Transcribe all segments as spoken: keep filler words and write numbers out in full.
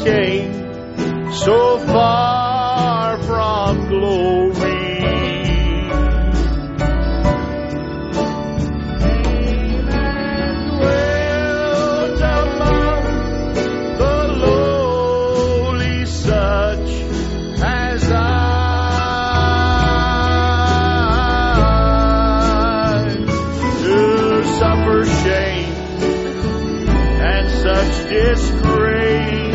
came so far from glory. Dwelt among the lowly, such as I, to suffer shame and such disgrace.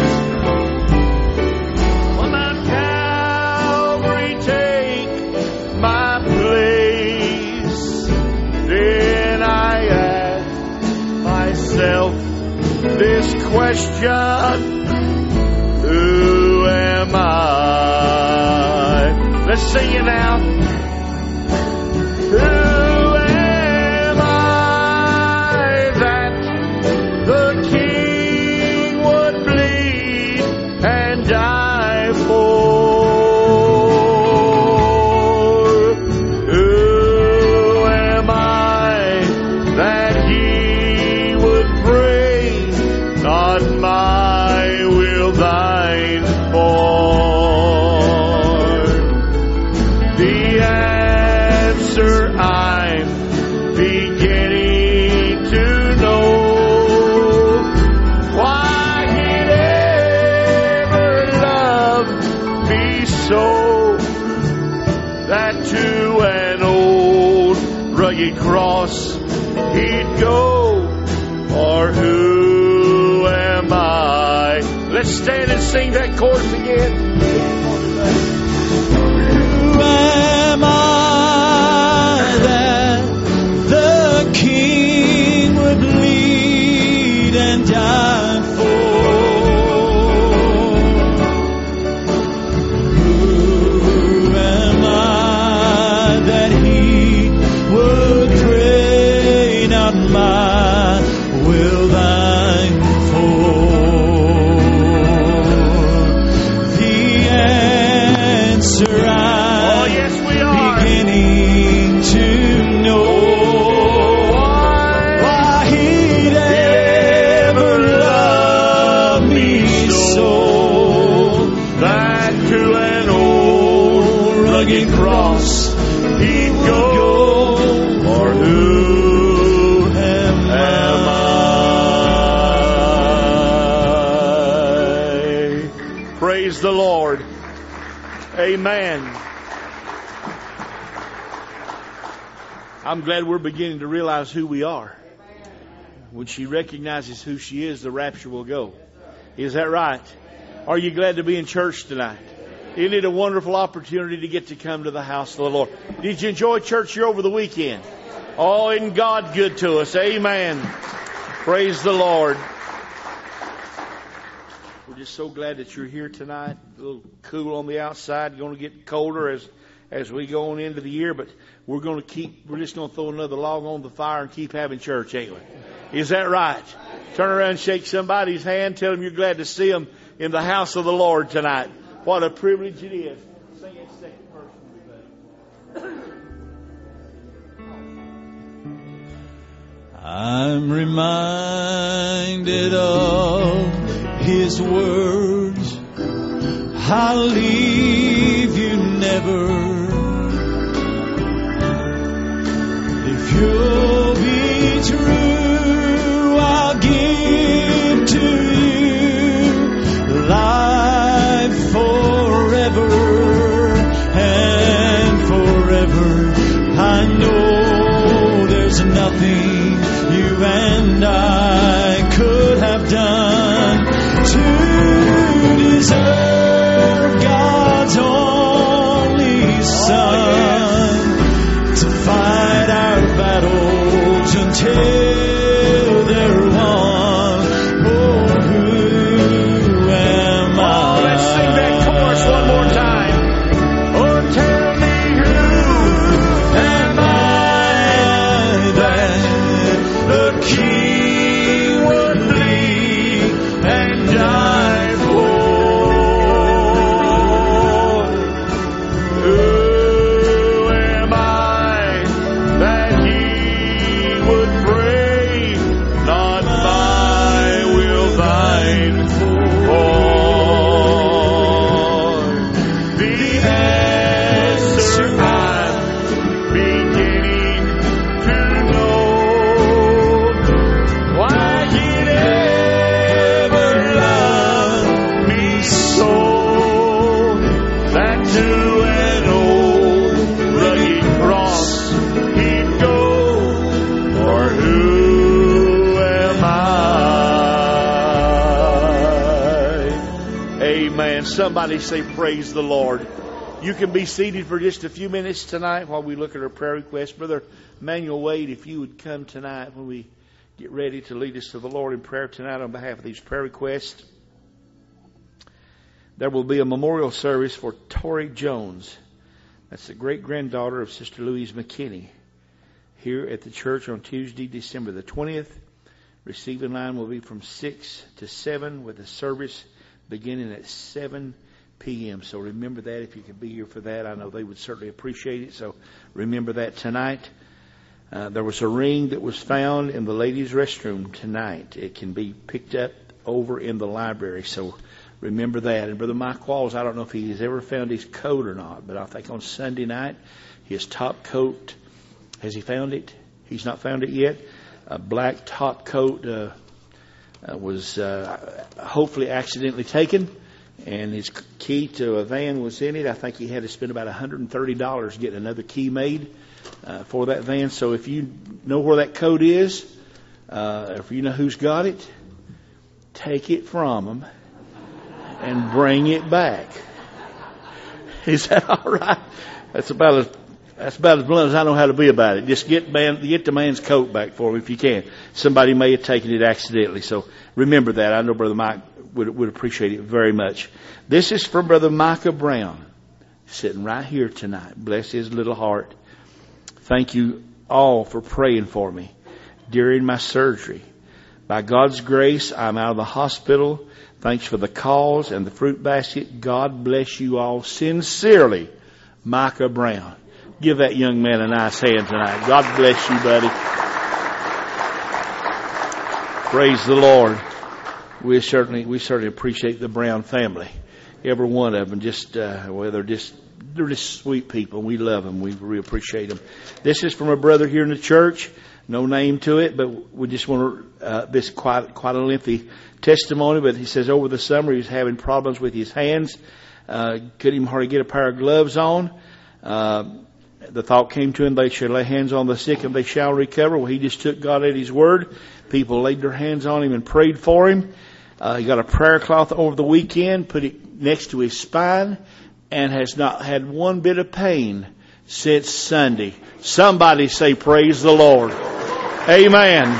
On Mount Calvary, take my place. Then I ask myself this question: who am I? Let's sing it now. Who am I that the King would bleed and die for? Who am I that He would pray, not my will, thine for? The answer I'm beginning to know. Why He'd ever love me so, that to an old rugged cross He'd go. Or who am I? Let's stand and sing that chorus again. Who am I that the King would bleed and die for? Who am I that He would pray, not my will, thine for? The answer I'm Oh, yes, we are. beginning to know. Why He'd ever love me so, That to an old rugged cross He'd go. Or who am am I? Praise the Lord. Amen. I'm glad we're beginning to realize who we are. When she recognizes who she is, the rapture will go. Is that right? Are you glad to be in church tonight? Isn't it a wonderful opportunity to get to come to the house of the Lord? Did you enjoy church here over the weekend? Oh, isn't God good to us? Amen. Praise the Lord. We're just so glad that you're here tonight. A little cool on the outside. Going to get colder as as we go on into the year, but we're going to keep. We're just going to throw another log on the fire and keep having church, ain't we? Is that right? Turn around and shake somebody's hand. Tell them you're glad to see them in the house of the Lord tonight. What a privilege it is. Sing it second verse. I'm reminded of His words, I'll leave you never. If you'll be true, I'll give to you life forever and forever. I know there's nothing you and I could have done to deserve God's only Son to fight our battles until they're won. Oh, who am I? Oh, let's sing that chorus one more time. Oh, tell me who am I that the King would bleed and die for? Who am I that He would pray, not my will, thine for? Amen. Somebody say praise the Lord. You can be seated for just a few minutes tonight while we look at our prayer requests. Brother Manuel Wade, if you would come tonight when we get ready to lead us to the Lord in prayer tonight on behalf of these prayer requests. There will be a memorial service for Tori Jones. That's the great-granddaughter of Sister Louise McKinney, here at the church on Tuesday, December the twentieth. Receiving line will be from six to seven with a service beginning at seven p.m. So remember that if you can be here for that. I know they would certainly appreciate it. So remember that tonight. Uh, there was a ring that was found in the ladies' restroom tonight. It can be picked up over in the library. So remember that. And Brother Mike Walls, I don't know if he's ever found his coat or not, but I think on Sunday night, his top coat, has he found it? He's not found it yet. A black top coat uh, uh, was uh, hopefully accidentally taken, and his key to a van was in it. I think he had to spend about one hundred thirty dollars getting another key made uh, for that van. So if you know where that coat is, uh, if you know who's got it, take it from them and bring it back. Is that all right? That's about as that's about as blunt as I know how to be about it. Just get man get the man's coat back for him if you can. Somebody may have taken it accidentally, so remember that. I know Brother Mike would would appreciate it very much. This is from Brother Micah Brown, sitting right here tonight. Bless his little heart. Thank you all for praying for me during my surgery. By God's grace, I'm out of the hospital. Thanks for the calls and the fruit basket. God bless you all. Sincerely, Micah Brown. Give that young man a nice hand tonight. God bless you, buddy. Praise the Lord. We certainly, we certainly appreciate the Brown family. Every one of them. Just, uh, well, they're just, they're just sweet people. We love them. We really appreciate them. This is from a brother here in the church. No name to it, but we just want to, uh, this quite, quite a lengthy testimony, but he says over the summer he was having problems with his hands. Uh, couldn't even hardly get a pair of gloves on. Uh, the thought came to him, they should lay hands on the sick and they shall recover. Well, he just took God at his word. People laid their hands on him and prayed for him. Uh, he got a prayer cloth over the weekend, put it next to his spine, and has not had one bit of pain since Sunday. Somebody say praise the Lord. Amen.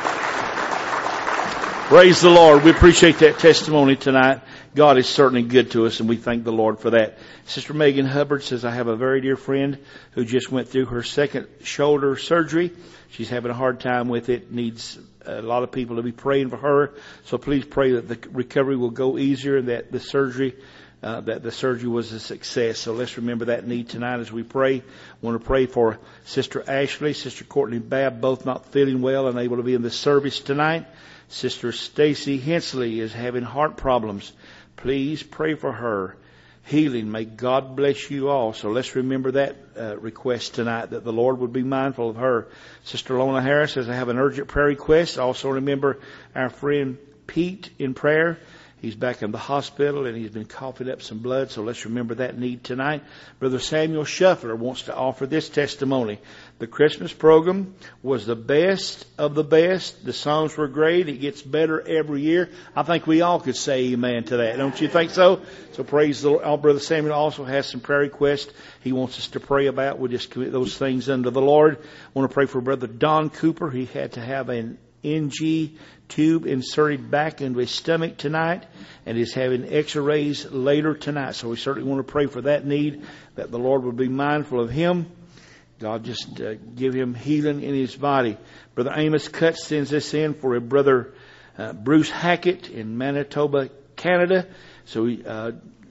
Praise the Lord. We appreciate that testimony tonight. God is certainly good to us, and we thank the Lord for that. Sister Megan Hubbard says, I have a very dear friend who just went through her second shoulder surgery. She's having a hard time with it, needs a lot of people to be praying for her. So please pray that the recovery will go easier and that the surgery Uh, that the surgery was a success. So let's remember that need tonight as we pray. I want to pray for Sister Ashley, Sister Courtney Babb, both not feeling well and able to be in the service tonight. Sister Stacy Hensley is having heart problems. Please pray for her healing. May God bless you all. So let's remember that uh, request tonight, that the Lord would be mindful of her. Sister Lona Harris says, I have an urgent prayer request. Also remember our friend Pete in prayer. He's back in the hospital and he's been coughing up some blood, so let's remember that need tonight. Brother Samuel Shuffler wants to offer this testimony. The Christmas program was the best of the best. The songs were great. It gets better every year. I think we all could say amen to that. Don't you think so? So praise the Lord. Oh, Brother Samuel also has some prayer requests he wants us to pray about. We'll just commit those things unto the Lord. I want to pray for Brother Don Cooper. He had to have an N G tube inserted back into his stomach tonight and is having x-rays later tonight. So we certainly want to pray for that need, that the Lord would be mindful of him. God just uh, give him healing in his body. Brother Amos Cutts sends this in for a brother uh, Bruce Hackett in Manitoba, Canada. So he uh,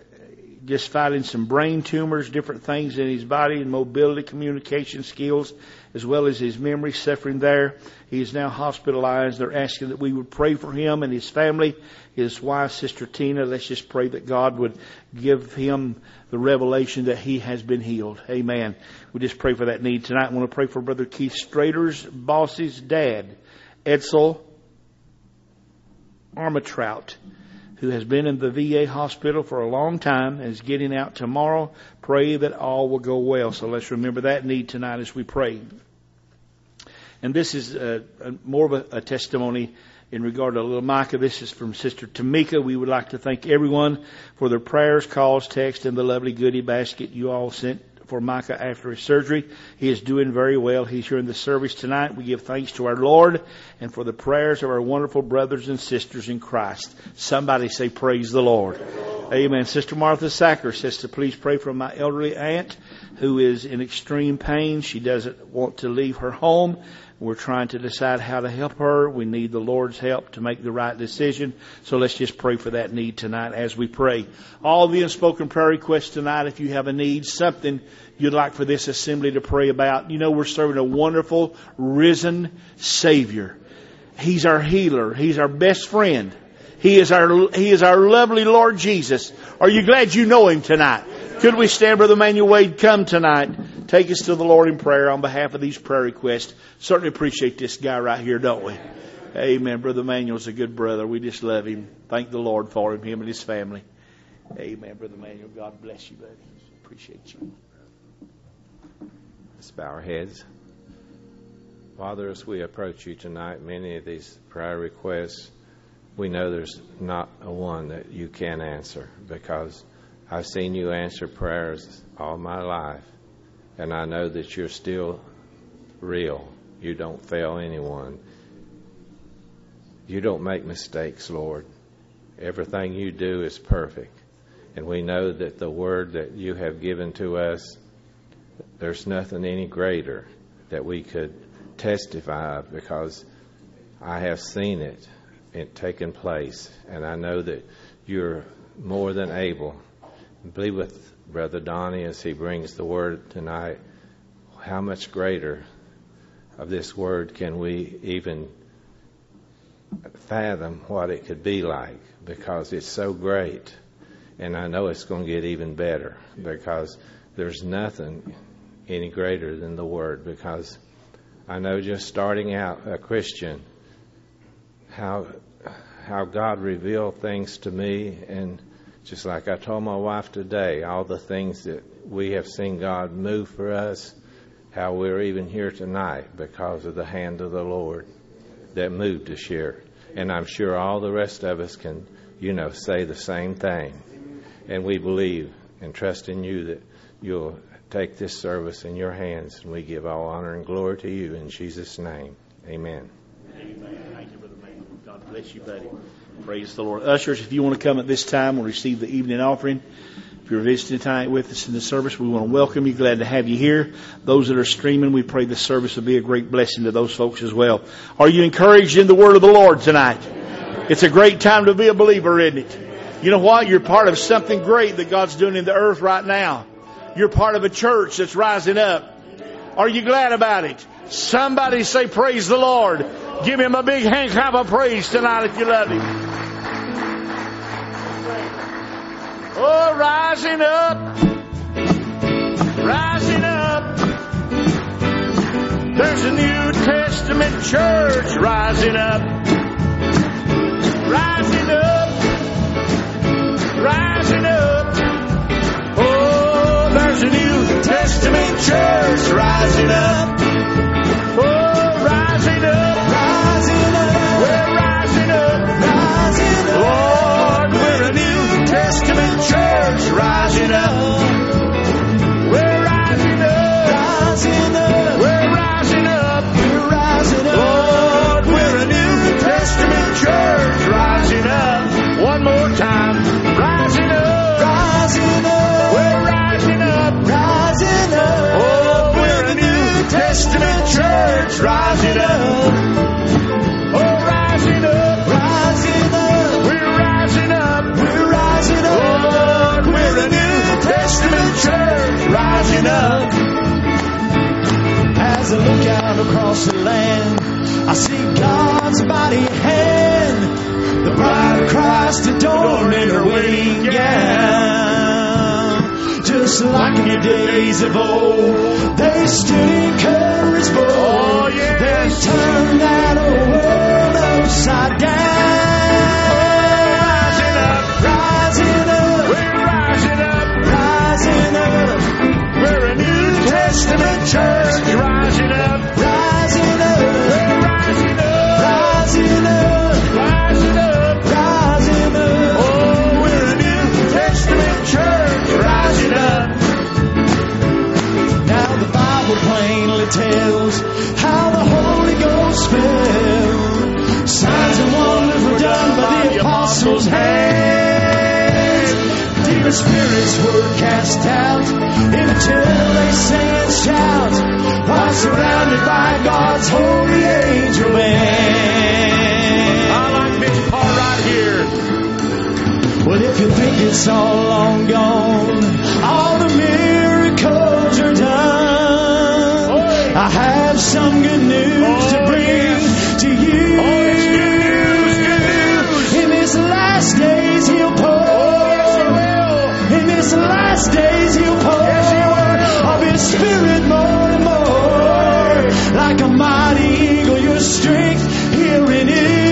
just fighting some brain tumors, different things in his body, and mobility, communication skills, as well as his memory suffering there. He is now hospitalized. They're asking that we would pray for him and his family, his wife, Sister Tina. Let's just pray that God would give him the revelation that he has been healed. Amen. We just pray for that need tonight. I want to pray for Brother Keith Strader's boss's dad, Edsel Armatrout, who has been in the V A hospital for a long time and is getting out tomorrow. Pray that all will go well. So let's remember that need tonight as we pray. And this is a, a, more of a, a testimony in regard to little Micah. This is from Sister Tamika. We would like to thank everyone for their prayers, calls, texts, and the lovely goodie basket you all sent for Micah after his surgery. He is doing very well. He's here in the service tonight. We give thanks to our Lord and for the prayers of our wonderful brothers and sisters in Christ. Somebody say, praise the Lord. Amen. Sister Martha Sacker says to please pray for my elderly aunt who is in extreme pain. She doesn't want to leave her home. We're trying to decide how to help her. We need the Lord's help to make the right decision. So let's just pray for that need tonight as we pray. All the unspoken prayer requests tonight, if you have a need, something you'd like for this assembly to pray about. You know, we're serving a wonderful, risen Savior. He's our healer. He's our best friend. He is our, He is our lovely Lord Jesus. Are you glad you know Him tonight? Could we stand, Brother Emmanuel Wade, come tonight, take us to the Lord in prayer on behalf of these prayer requests. Certainly appreciate this guy right here, don't we? Amen. Brother Emmanuel's a good brother. We just love him. Thank the Lord for him, him and his family. Amen. Brother Emmanuel, God bless you, buddy. Appreciate you. Let's bow our heads. Father, as we approach you tonight, many of these prayer requests, we know there's not a one that you can answer, because I've seen you answer prayers all my life, and I know that you're still real. You don't fail anyone. You don't make mistakes, Lord. Everything you do is perfect, and we know that the word that you have given to us, there's nothing any greater that we could testify of, because I have seen it, it taken place, and I know that you're more than able. Be with Brother Donnie as he brings the word tonight. How much greater of this word can we even fathom what it could be like, because it's so great. And I know it's going to get even better, because there's nothing any greater than the word. Because I know just starting out a Christian, how how God revealed things to me, and just like I told my wife today, all the things that we have seen God move for us, how we're even here tonight because of the hand of the Lord that moved us here. And I'm sure all the rest of us can, you know, say the same thing. And we believe and trust in you that you'll take this service in your hands, and we give all honor and glory to you in Jesus' name. Amen. Amen. Thank you, Brother Maynard. God bless you, buddy. Praise the Lord. Ushers, if you want to come at this time, we'll receive the evening offering. If you're visiting tonight with us in the service, we want to welcome you. Glad to have you here. Those that are streaming, we pray the service will be a great blessing to those folks as well. Are you encouraged in the word of the Lord tonight? It's a great time to be a believer, isn't it? You know what? You're part of something great that God's doing in the earth right now. You're part of a church that's rising up. Are you glad about it? Somebody say, praise the Lord. Give him a big hand clap of praise tonight if you love him. Oh, rising up. Rising up. There's a New Testament church rising up. Rising up. Rising up. Oh, there's a New Testament church rising up. Oh, rising up. Rising up. We're rising up. Rising up. Lord, we're a New Testament church rising up. We're rising up. Rising up. We're rising up. We're rising up. Lord, we're a New Testament church rising up. One more time. Rising up. Rising up. We're rising up. Rising up. Oh, we're a New Testament church rising up. Oh, rising up. Rising up. We're rising up. We're rising up. Lord, we're a New Testament church rising up. As I look out across the land, I see God's mighty hand, the bride of Christ adorned in her wedding gown. Just like in the days of old, they stood in courage bold. Oh, yes. They turned that old world upside down. Rising up. Rising up. We're rising up. Rising up. We're a New Testament church rising up. Rising up. We're rising up. Rising up. Evil spirits were cast out until they sing and shout while surrounded by God's holy angel band. I like this part right here. Well, if you think it's all long gone, all the miracles are done. Oh, I have some good news oh, to bring yes. to you. Oh, it's good news, good news. In this last days He'll pour. Oh, yes, He will. In this last days He'll pour. Yes, He will. Of His Spirit more and more. Like a mighty eagle, your strength He'll renew.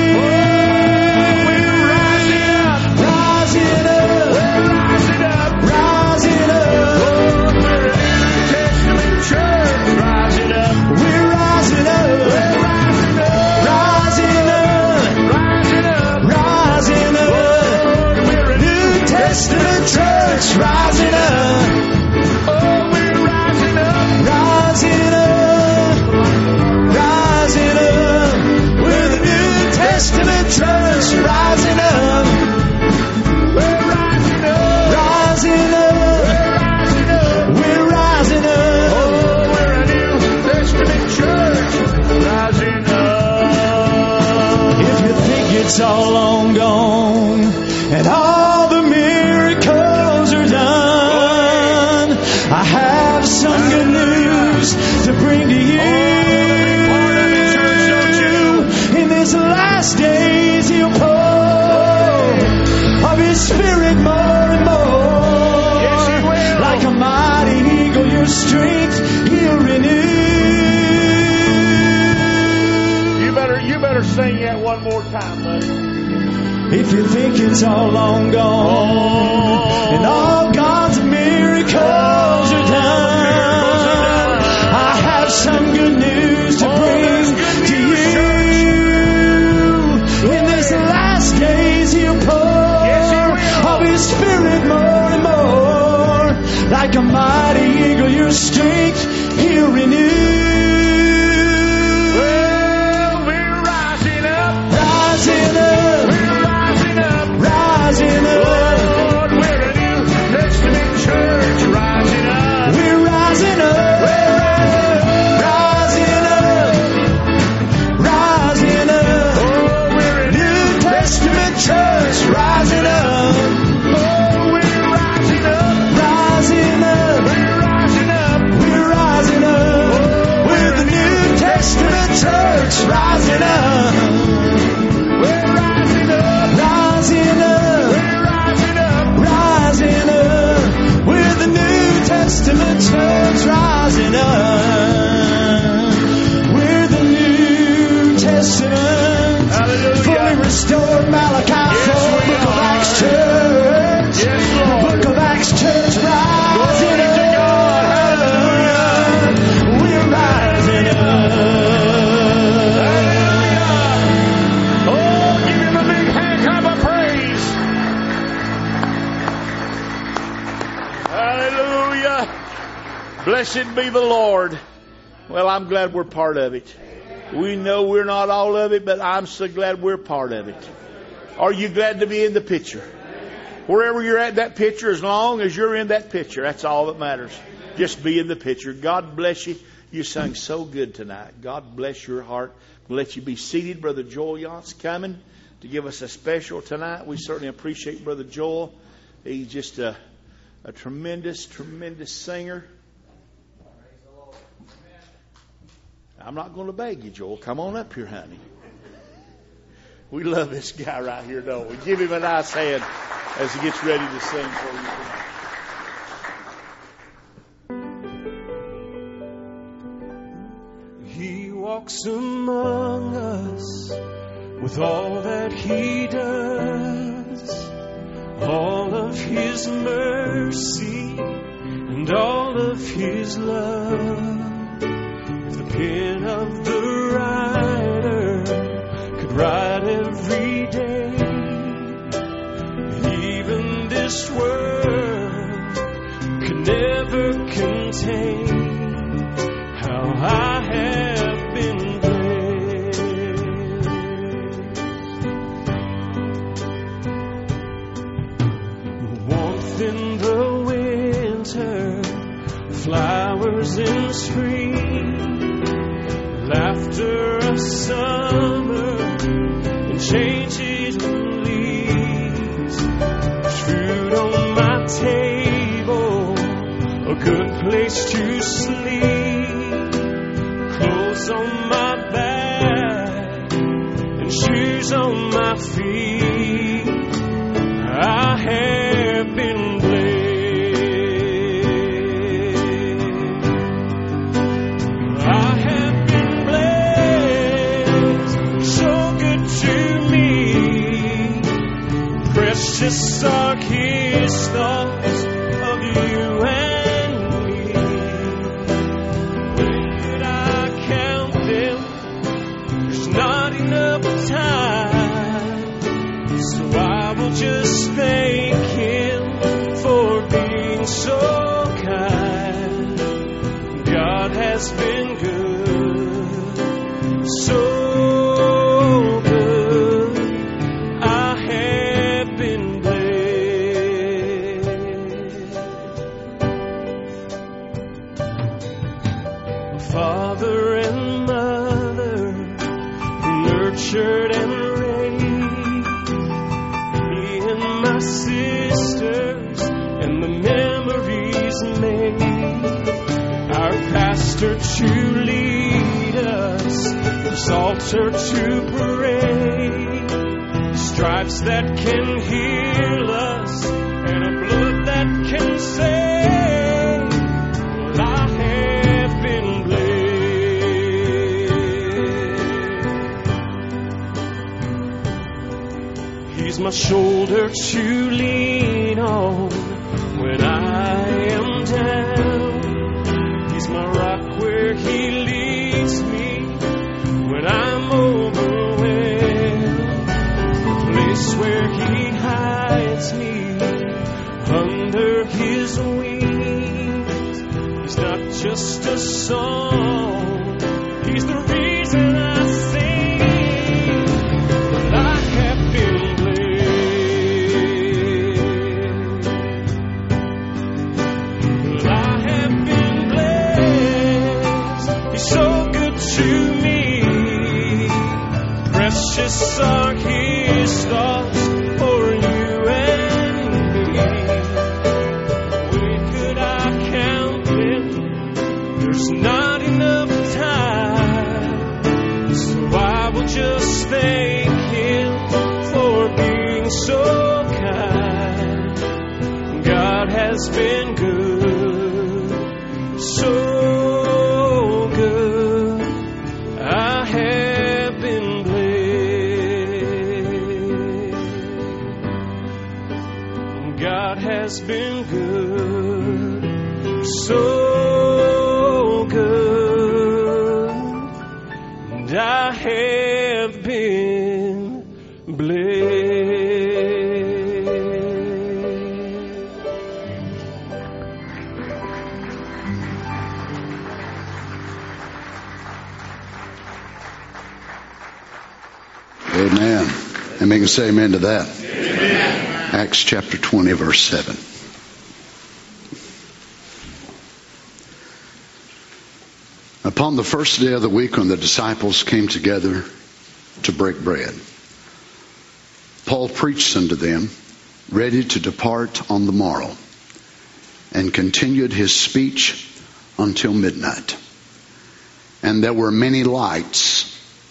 Church rising up. Oh, we're rising up. Rising up. Rising up. We're the New Testament church rising up. We're rising up. Rising up. We're rising up. We're rising up. Oh, we're a New Testament church rising up. If you think it's all long gone and all the miracles are done, I have some good news to bring to you. In these last days He'll pour of His Spirit more and more. Yes, He will. Like a mighty eagle, your strength He'll renew. You better, you better sing that one more time, buddy. If you think it's all long gone oh, and all God's miracles are done, I have some good news to oh, bring good to news, you. In this last days He'll pour yes, He will. of His Spirit more and more. Like a mighty eagle, your strength He'll renew. Well, we're rising up. Rising up. Rising up. Lord, we're a New Testament church rising up. We're rising up. Rising up. Rising up. Oh, we're a New Testament church rising up. Oh, we're rising up. Rising up. We're rising up. We're rising up. We're the New Testament church rising up. We're rising up. Rising up. Rising up, we're the New Testament church rising up. We're the New Testament. Hallelujah. Fully restored Malachi Yes, four, we Book of are. Acts church. Yes, The Lord. Book of Acts church rising Glory up. to God. Hallelujah. We're rising up. Hallelujah. Oh, give Him a big hand clap of praise. Hallelujah. Blessed be the Lord. Well, I'm glad we're part of it. We know we're not all of it, but I'm so glad we're part of it. Are you glad to be in the picture? Wherever you're at that picture, as long as you're in that picture, that's all that matters. Just be in the picture. God bless you. You sang so good tonight. God bless your heart. We'll let you be seated. Brother Joel Yont's coming to give us a special tonight. We certainly appreciate Brother Joel. He's just a, a tremendous, tremendous singer. I'm not going to beg you, Joel. Come on up here, honey. We love this guy right here, don't we? Give him a nice hand as he gets ready to sing for you. He walks among us with all that He does, all of His mercy and all of His love. If the pen of the writer could write every day, even this world could never contain how I have been blessed. The warmth warmth in the winter, flowers in spring, laughter of summer, and changes in leaves. Food on my table, a good place to sleep, clothes on my back, and shoes on my feet. I have been blessed. I have been blessed, so good to me. Precious are His thoughts of you and me. When could I count them? There's not enough time, so I will just thank Him for being so kind. God has been good, so good. I have been blessed. Father and mother, nurtured and raised me and my sisters, and the memories made. Our pastor to lead us, this altar to pray, stripes that can heal us, and a blood that can save. Well, I have been blessed. He's my shoulder to lean on when I am down. He's my rock where He leads me when I'm overwhelmed. The place where He hides me under His wings. He's not just a song, He's the reason I sing. But I have been blessed. I have been blessed. He's so good to me. Precious are His thoughts for you and me. When could I count them? There's not enough time, so I will just thank Him for being so kind. God has been good, so good. I have been blessed. God has been good, so good. And I have been blessed. Amen. And we can say amen to that. Amen. Acts chapter twenty, verse seven. Upon the first day of the week, when the disciples came together to break bread, Paul preached unto them, ready to depart on the morrow, and continued his speech until midnight. And there were many lights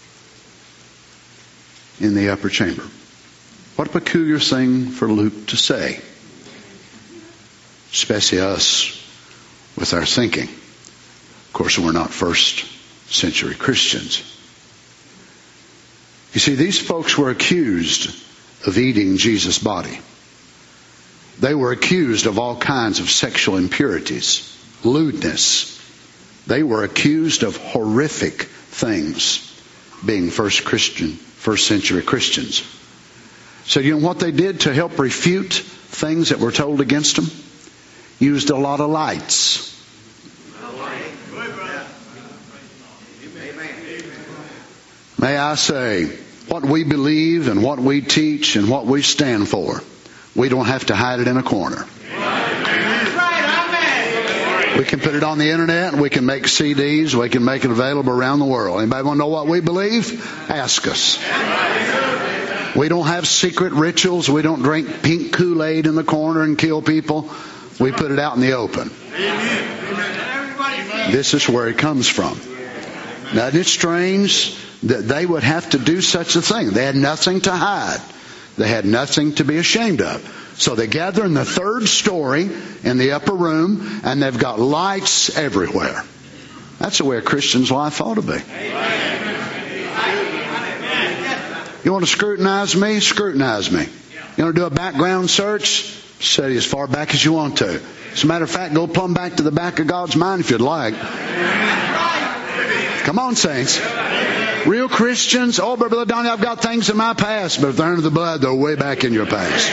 in the upper chamber. What a peculiar thing for Luke to say, especially us with our thinking. Of course, we're not first century Christians. You see, these folks were accused of eating Jesus' body. They were accused of all kinds of sexual impurities, lewdness. They were accused of horrific things, being first Christian, first century Christians. So you know what they did to help refute things that were told against them? Used a lot of lights. May I say, what we believe and what we teach and what we stand for, we don't have to hide it in a corner. We can put it on the internet. We can make C Ds. We can make it available around the world. Anybody want to know what we believe? Ask us. We don't have secret rituals. We don't drink pink Kool-Aid in the corner and kill people. We put it out in the open. This is where it comes from. Now, isn't it strange that they would have to do such a thing? They had nothing to hide. They had nothing to be ashamed of. So they gather in the third story in the upper room, and they've got lights everywhere. That's the way a Christian's life ought to be. You want to scrutinize me? Scrutinize me. You want to do a background search? Study as far back as you want to. As a matter of fact, go plumb back to the back of God's mind if you'd like. Come on, saints. Real Christians, oh, Brother Donnie, I've got things in my past, but if they're under the blood, they're way back in your past.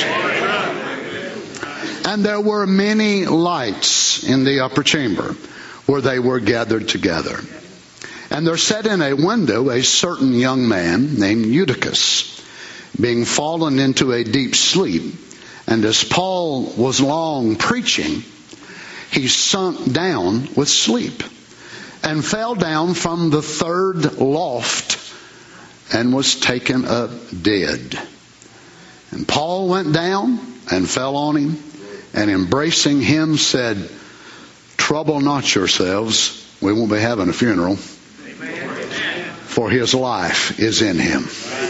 And there were many lights in the upper chamber where they were gathered together. And there sat in a window a certain young man named Eutychus, being fallen into a deep sleep. And as Paul was long preaching, he sunk down with sleep, and fell down from the third loft, and was taken up dead. And Paul went down and fell on him, and embracing him said, "Trouble not yourselves." We won't be having a funeral. For his life is in him.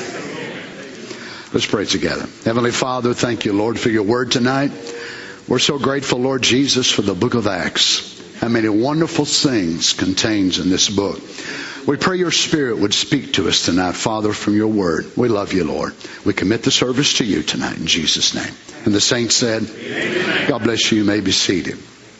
Let's pray together. Heavenly Father, thank you, Lord, for your word tonight. We're so grateful, Lord Jesus, for the book of Acts. How many wonderful things contains in this book. We pray your Spirit would speak to us tonight, Father, from your word. We love you, Lord. We commit the service to you tonight in Jesus' name. And the saints said, Amen. God bless you. You may be seated.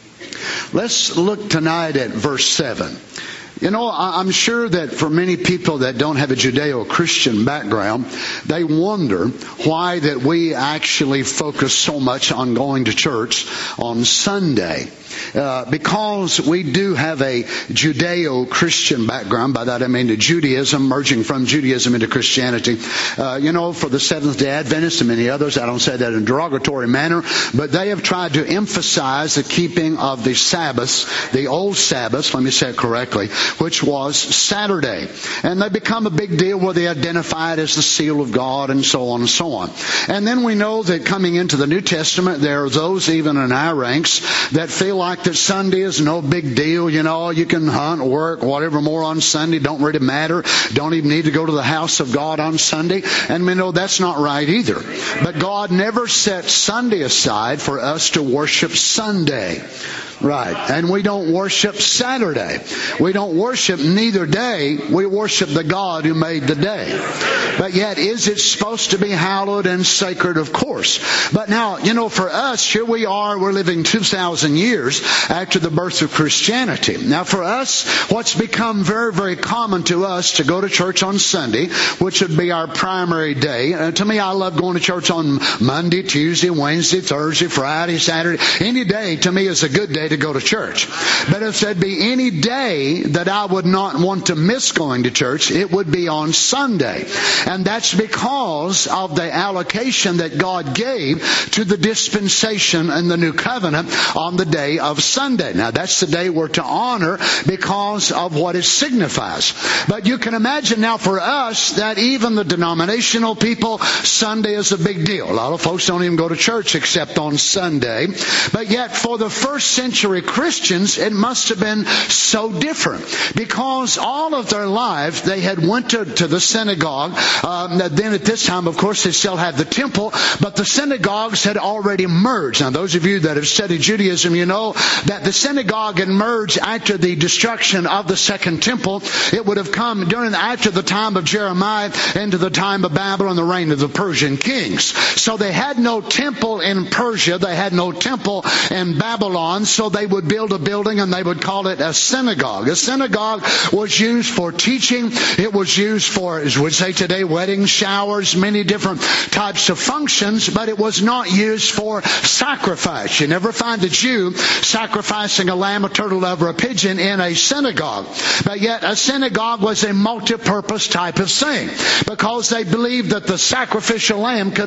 Let's look tonight at verse seven. You know, I'm sure that for many people that don't have a Judeo-Christian background, they wonder why that we actually focus so much on going to church on Sunday. Uh, because we do have a Judeo-Christian background. By that I mean the Judaism, merging from Judaism into Christianity. Uh, you know, for the Seventh-day Adventists and many others, I don't say that in a derogatory manner, but they have tried to emphasize the keeping of the Sabbath, the old Sabbath, let me say it correctly, which was Saturday. And they become a big deal where they identify it as the seal of God and so on and so on. And then we know that coming into the New Testament, there are those even in our ranks that feel like that Sunday is no big deal. You know, you can hunt, work, whatever more on Sunday. Don't really matter. Don't even need to go to the house of God on Sunday. And we know that's not right either. But God never set Sunday aside for us to worship Sunday. Right. And we don't worship Saturday. We don't worship neither day. We worship the God who made the day. But yet, is it supposed to be hallowed and sacred? Of course. But now, you know, for us, here we are, we're living two thousand years after the birth of Christianity. Now, for us, what's become very, very common to us to go to church on Sunday, which would be our primary day. Uh, to me, I love going to church on Monday, Tuesday, Wednesday, Thursday, Friday, Saturday. Any day, to me, is a good day to go to church. But if there'd be any day that I would not want to miss going to church, it would be on Sunday. And that's because of the allocation that God gave to the dispensation in the New Covenant on the day of Sunday. Now, that's the day we're to honor because of what it signifies. But you can imagine now for us that even the denominational people, Sunday is a big deal. A lot of folks don't even go to church except on Sunday. But yet for the first century Christians, it must have been so different because all of their life they had went to, to the synagogue. Um, then at this time, of course, they still had the temple, but the synagogues had already merged. Now, those of you that have studied Judaism, you know that the synagogue had merged after the destruction of the second temple. It would have come during after the time of Jeremiah into the time of Babylon, the reign of the Persian kings. So they had no temple in Persia. They had no temple in Babylon. So they would build a building and they would call it a synagogue. A synagogue was used for teaching. It was used for, as we say today, weddings, showers, many different types of functions, but it was not used for sacrifice. You never find a Jew sacrificing a lamb, a turtle dove, or a pigeon in a synagogue. But yet a synagogue was a multi-purpose type of thing because they believed that the sacrificial lamb could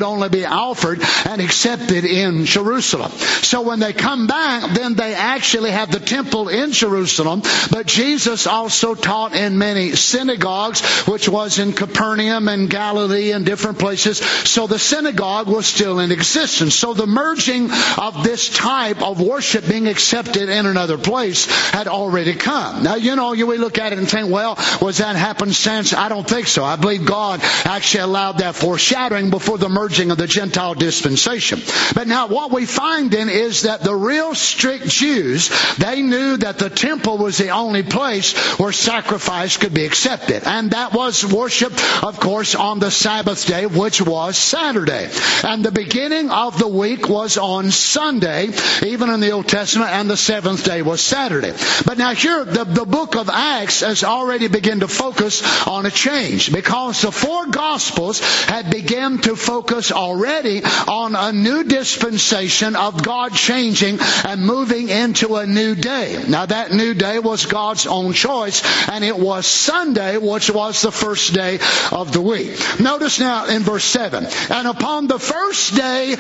only be offered and accepted in Jerusalem. So when they come back, then they actually have the temple in Jerusalem. But Jesus also taught in many synagogues, which was in Capernaum and Galilee and different places. So the synagogue was still in existence. So the merging of this type of worship being accepted in another place had already come. Now, you know, we look at it and think, well, was that happenstance? I don't think so. I believe God actually allowed that foreshadowing before the merging of the Gentile dispensation. But now what we find then is that the real strict Jews, they knew that the temple was the only place where sacrifice could be accepted. And that was worship, of course, on the Sabbath day, which was Saturday. And the beginning of the week was on Sunday, even in the Old Testament, and the seventh day was Saturday. But now here, the, the book of Acts has already begun to focus on a change, because the four Gospels had begun to focus already on a new dispensation of God changing and moving into a new day. Now that new day was God's own choice, and it was Sunday, which was the first day of the week. Notice now in verse seven, and upon the first day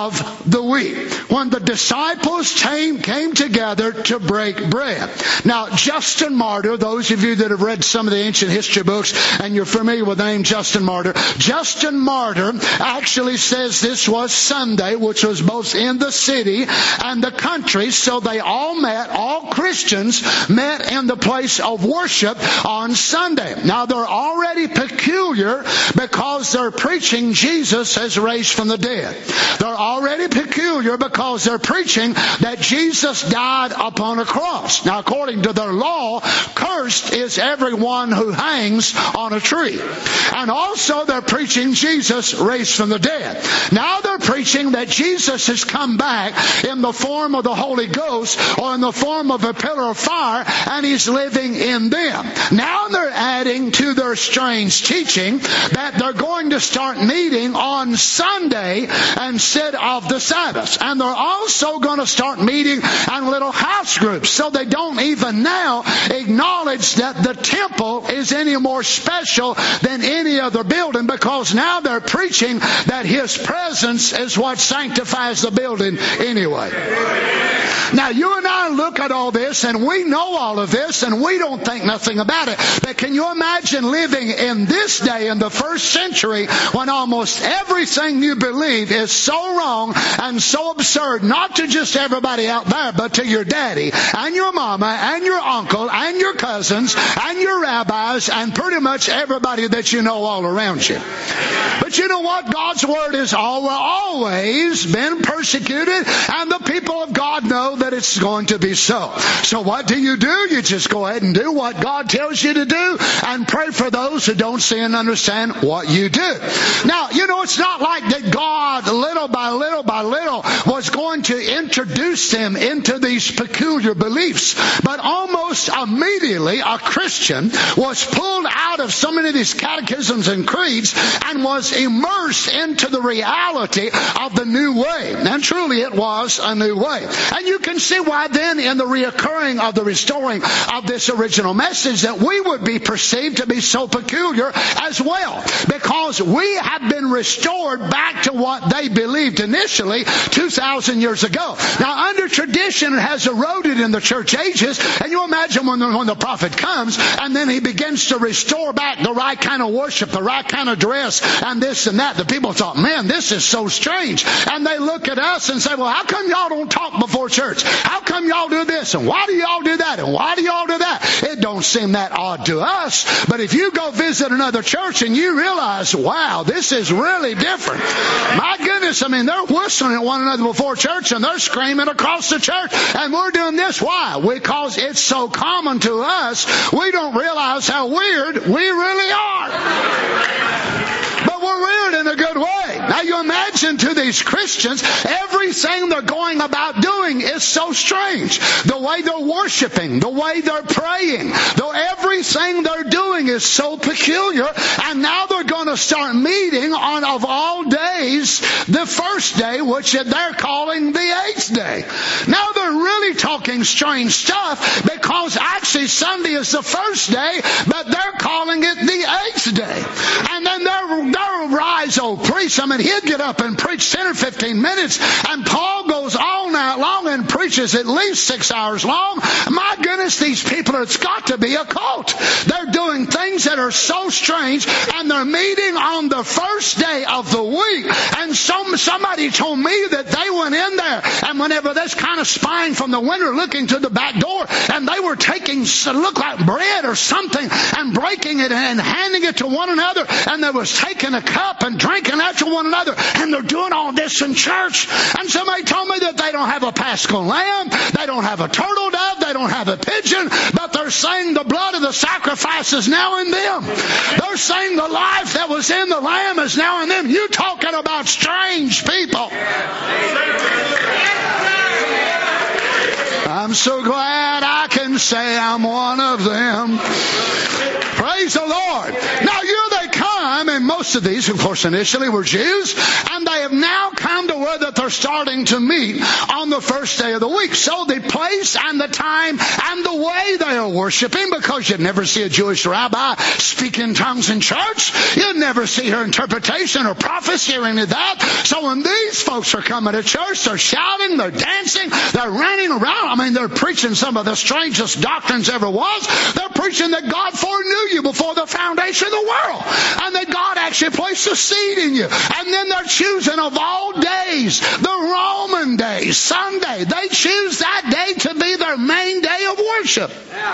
of the week, when the disciples came, came together to break bread. Now Justin Martyr, those of you that have read some of the ancient history books and you're familiar with the name Justin Martyr, Justin Martyr actually says this was Sunday, which was both in the city and the country. So they all met, all Christians met in the place of worship on Sunday. Now they're already peculiar because they're preaching Jesus has raised from the dead. They're already peculiar because they're preaching that Jesus died upon a cross. Now according to their law, cursed is everyone who hangs on a tree. And also they're preaching Jesus raised from the dead. Now they're preaching that Jesus has come back in the form of the Holy Ghost or in the form of a pillar of fire, and He's living in them. Now they're adding to their strange teaching that they're going to start meeting on Sunday instead of the Sabbath. And they're also going to start meeting in little house groups, so they don't even now acknowledge that the temple is any more special than any other building, because now they're preaching that His presence is what sanctifies the building anyway. Now you and I look at all this and we know all of this and we don't think nothing about it. But can you imagine living in this day in the first century when almost everything you believe is so wrong and so absurd, not to just everybody out there, but to your daddy and your mama and your uncle and your cousins and your rabbis and pretty much everybody that you know all around you. But you know what? God's Word has always been persecuted, and the people of God know that it's going to be so. So what do you do? You just go ahead and do what God tells you to do and pray for those who don't see and understand what you do. Now, you know, it's not like that God, little by little by little, was going to introduce them into these peculiar beliefs. But almost immediately, a Christian was pulled out of so many of these catechisms and creeds and was immersed into the reality of the new way. And truly it was a new way. And you can see why then in the reoccurring of the restoring of this original message that we would be perceived to be so peculiar as well. Because we have been restored back to what they believed initially two thousand years ago. Now under tradition it has eroded in the church ages. And you imagine when the, when the prophet comes and then he begins to restore back the right kind of worship, the right kind of dress, and this and that. The people thought, man, this is so strange. And they look at us and say, well, how come y'all don't talk before church? How come y'all do this? And why do y'all do that? And why do y'all do that? It don't seem that odd to us. But if you go visit another church and you realize, wow, this is really different. My goodness, I mean, they're whistling at one another before church and they're screaming across the church. And we're doing this. Why? Because it's so common to us, we don't realize how weird we really are. But we're weird in a good way. Now you imagine to these Christians, everything they're going about doing doing is so strange. The way they're worshiping, the way they're praying, though everything they're doing is so peculiar. And now they're going to start meeting on, of all days, the first day, which they're calling the eighth day. Now they're really talking strange stuff, because actually Sunday is the first day, but they're calling it the eighth day. And then their, their rise old priest, I mean, he'd get up and preach ten or fifteen minutes, and Paul goes all night long and preaches at least six hours long. My goodness, these people, it's got to be a cult. They're doing things that are so strange, and they're meeting on the first day of the week. And some, somebody told me that they went in there, and whenever this kind of spying from the window looking to the back door, and they were taking, looked like bread or something, and breaking it and handing it to one another, and they was taking a cup and drinking after one another, and they're doing all this in church. And somebody told me that they don't have a Paschal lamb, they don't have a turtle dove, they don't have a pigeon, but they're saying the blood of the sacrifice is now in them. They're saying the life that was in the lamb is now in them. You talking about strange people. I'm so glad I can say I'm one of them. Praise the Lord. Now here they come, and most of these, of course, initially were Jews, and they have now come to where that they're starting to meet on the first day of the week. So the place and the time and the way they are worshiping, because you'd never see a Jewish rabbi speak in tongues in church. You'd never see her interpretation or prophecy or any of that. So when these folks are coming to church, they're shouting, they're dancing, they're running around. I mean, they're preaching some of the strangest doctrines ever was. They're preaching that God foreknew you before the foundation of the world, and that God actually placed a seed in you. And then they're choosing of all days, the Roman day, Sunday. They choose that day to be their main day of worship.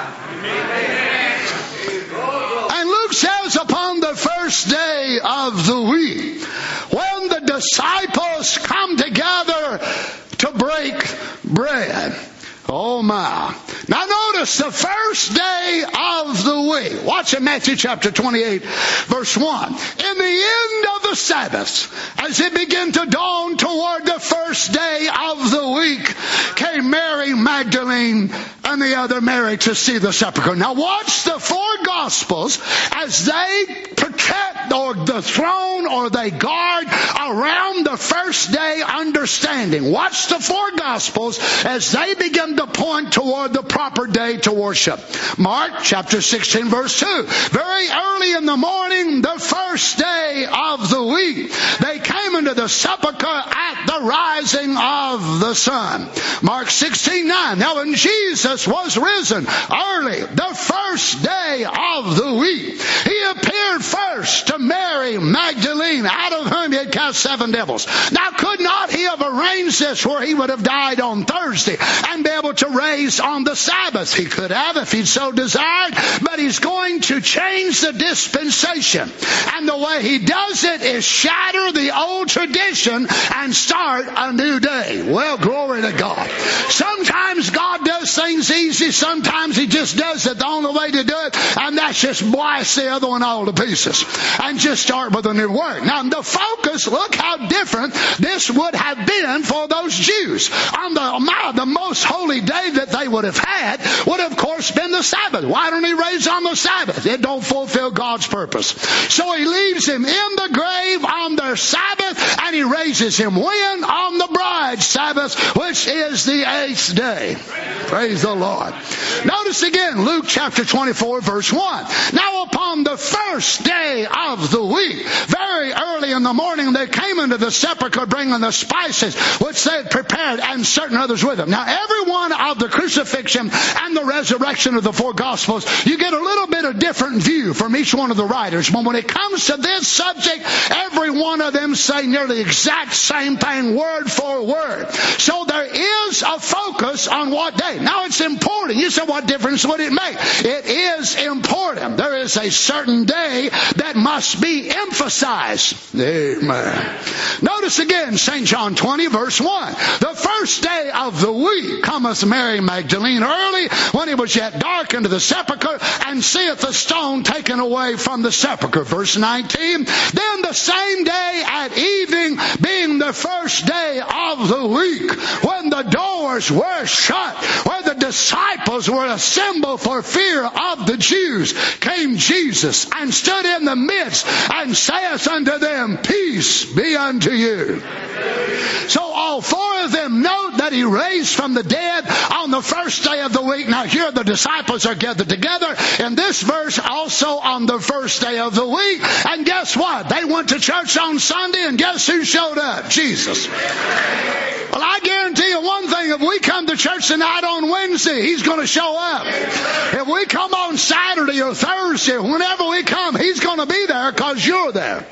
And Luke says, upon the first day of the week, when the disciples come together to break bread. Oh my. Now notice the first day of the week. Watch in Matthew chapter twenty-eight, verse one. In the end of the Sabbath, as it began to dawn toward the first day of the week, came Mary Magdalene and the other Mary to see the sepulchre. Now watch the four Gospels as they protect or the throne or they guard around the first day understanding. Watch the four Gospels as they begin to point toward the proper day to worship. Mark chapter sixteen, verse two. Very early in the morning, the first day of the week, they came into the sepulchre at the rising of the sun. Mark sixteen, nine. Now when Jesus was risen early, the first day of the week, he appeared first to Mary Magdalene, out of whom he had cast seven devils. Now could not he have arranged this where he would have died on Thursday and be able to raise on the Sabbath? He could have if he'd so desired, but he's going to change the dispensation. And the way he does it is shatter the old tradition and start a new day. Well, glory to God. Sometimes God does things easy. Sometimes he just does it the only way to do it, and that's just blast the other one all to pieces and just start with a new word. Now the focus, look how different this would have been for those Jews. On the, my, the most holy day that they would have had would have, of course, been the Sabbath. Why don't he raise on the Sabbath? It don't fulfill God's purpose. So he leaves him in the grave on their Sabbath, and he raises him when? On the bride's Sabbath, which is the eighth day. Praise the Lord. Notice again, Luke chapter twenty-four, verse one. Now upon the first day of the week, very early in the morning, they came into the sepulchre bringing the spices which they had prepared, and certain others with them. Now every one of the crucifixion and the resurrection of the four Gospels, you get a little bit of different view from each one of the writers. But when it comes to this subject, every one of them say nearly the exact same thing, word for word. So there is a focus on what day. Now it's important. You say, what difference would it make? It is important. There is a certain day that must be emphasized. Amen. Notice again, Saint John twenty, verse one. The first day of the week cometh Mary Magdalene early, when it was yet dark, into the sepulchre, and seeth the stone taken away from the sepulchre. Verse nineteen. Then the same day at evening, being the first day of the week, when the doors were shut, where the disciples were assembled for fear of the Jews, came Jesus and stood in the midst and saith unto them, Peace be unto you. So all four of them note that he raised from the dead on the first day of the week. Now here the disciples are gathered together in this verse also on the first day of the week. And guess what? They went to church on Sunday, and guess who showed up? Jesus. Well, I guarantee you one thing. If we come to church tonight on Wednesday, he's going to show up. If we come on Saturday or Thursday, whenever we come, he's going to be there because you're there.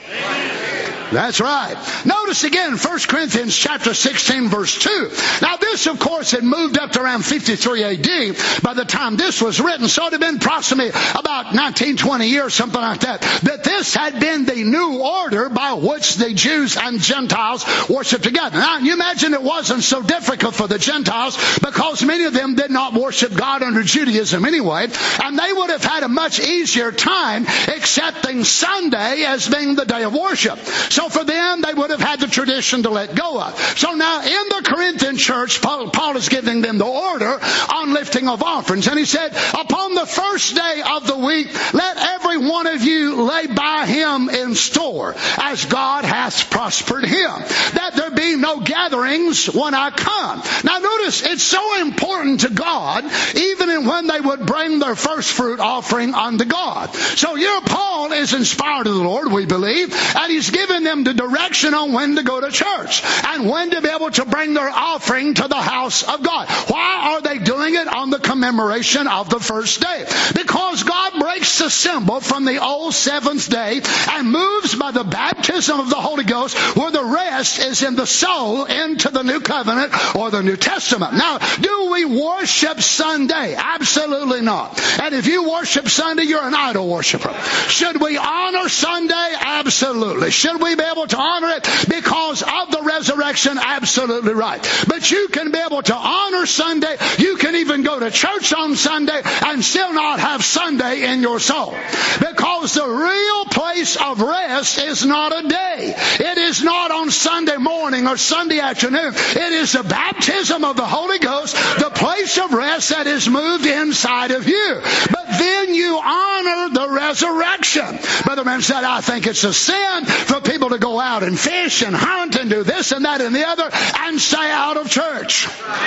That's right. Notice again, First Corinthians chapter sixteen, verse two. Now this, of course, had moved up to around fifty-three A D by the time this was written. So it had been approximately about nineteen, twenty years, something like that, that this had been the new order by which the Jews and Gentiles worshiped together. Now, you imagine it wasn't so difficult for the Gentiles because many of them did not worship God under Judaism anyway, and they would have had a much easier time accepting Sunday as being the day of worship. So for them, they would have had the tradition to let go of. So now in the Corinthian church, Paul, Paul is giving them the order on lifting of offerings. And he said, upon the first day of the week, let every one of you lay by him in store, as God hath prospered him, that there be no gatherings when I come. Now notice, it's so important to God, even in when they would bring their first fruit offering unto God. So here Paul is inspired of the Lord, we believe, and he's given them the direction on when to go to church and when to be able to bring their offering to the house of God. Why are they doing it on the commemoration of the first day? Because God breaks the symbol from the old seventh day and moves by the baptism of the Holy Ghost, where the rest is in the soul, into the new covenant or the New Testament. Now, do we worship Sunday? Absolutely not. And if you worship Sunday, you're an idol worshiper. Should we honor Sunday? Absolutely. Should we be able to honor it because of the resurrection? Absolutely right. But you can be able to honor Sunday. You can even go to church on Sunday and still not have Sunday in your soul. Because the real place of rest is not a day. It is not on Sunday morning or Sunday afternoon. It is the baptism of the Holy Ghost, the place of rest that is moved inside of you. But then you honor the resurrection. Brother Man said, I think it's a sin for people to go out and fish and hunt and do this and that and the other and stay out of church.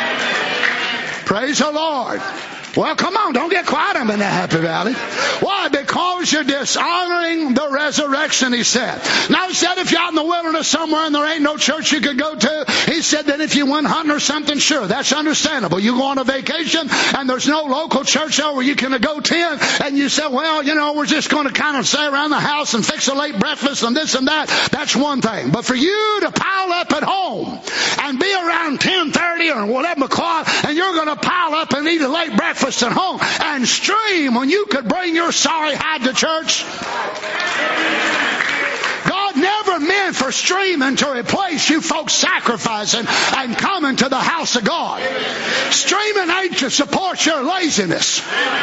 Praise the Lord. Well, come on, don't get quiet up in the Happy Valley. Why? Because you're dishonoring the resurrection, he said. Now, he said if you're out in the wilderness somewhere and there ain't no church you could go to, he said that if you went hunting or something, sure, that's understandable. You go on a vacation and there's no local church there where you can go to, and you say, well, you know, we're just going to kind of stay around the house and fix a late breakfast and this and that. That's one thing. But for you to pile up at home and be around ten thirty or eleven o'clock and you're going to pile up and eat a late breakfast at home and stream when you could bring your sorry hide to church. God never meant for streaming to replace you folks sacrificing and coming to the house of God. Streaming ain't to support your laziness.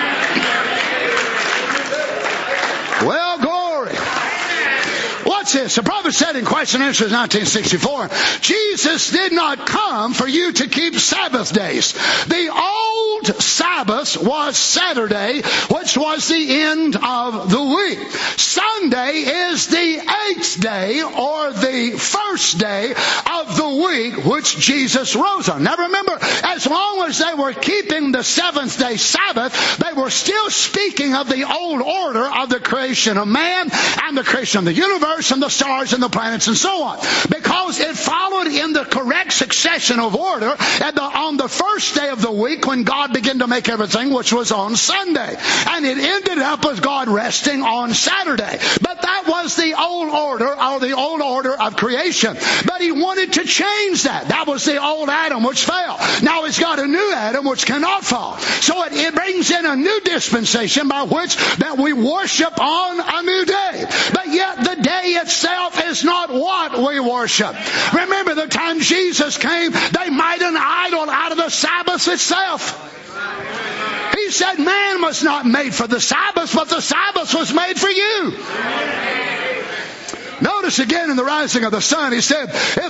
Well, glory. What's this? The prophet said in Question and Answers nineteen sixty-four, Jesus did not come for you to keep Sabbath days. The old Sabbath was Saturday, which was the end of the week. Sunday is the eighth day or the first day of the week which Jesus rose on. Now remember, as long as they were keeping the seventh day Sabbath, they were still speaking of the old order of the creation of man and the creation of the universe and the stars and the planets and so on. Because it followed in the correct succession of order at the, on the first day of the week when God began to make everything, which was on Sunday. And it ended up with God resting on Saturday. But that was the old order, or the old order of creation. But he wanted to change that. That was the old Adam which fell. Now he's got a new Adam which cannot fall. So it, it brings in a new dispensation by which that we worship on a new day. But yet the day itself is not what we worship. Remember the time Jesus came, they made an idol out of the Sabbath itself. He said man was not made for the Sabbath, but the Sabbath was made for you. Notice again in the rising of the sun, he said, if there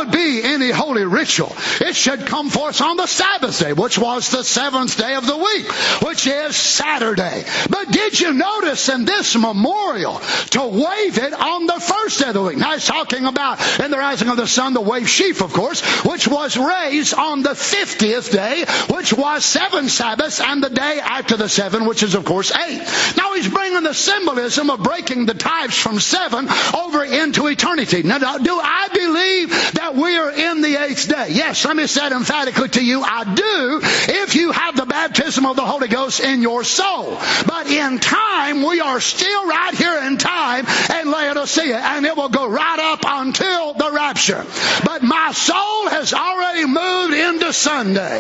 would be any holy ritual, it should come forth on the Sabbath day, which was the seventh day of the week, which is Saturday. But did you notice in this memorial to wave it on the first day of the week? Now it's talking about in the rising of the sun, the wave sheaf, of course, which was raised on the fiftieth day, which was seven Sabbaths, and the day after the seven, which is, of course, eight. Now he's bringing the symbolism of breaking the tithes from seven over into eternity. Now, do I believe that we are in the eighth day? Yes, let me say it emphatically to you, I do, if you have the baptism of the Holy Ghost in your soul. But in time, we are still right here in time and Laodicea, and it will go right up until the rapture. But my soul has already moved into Sunday.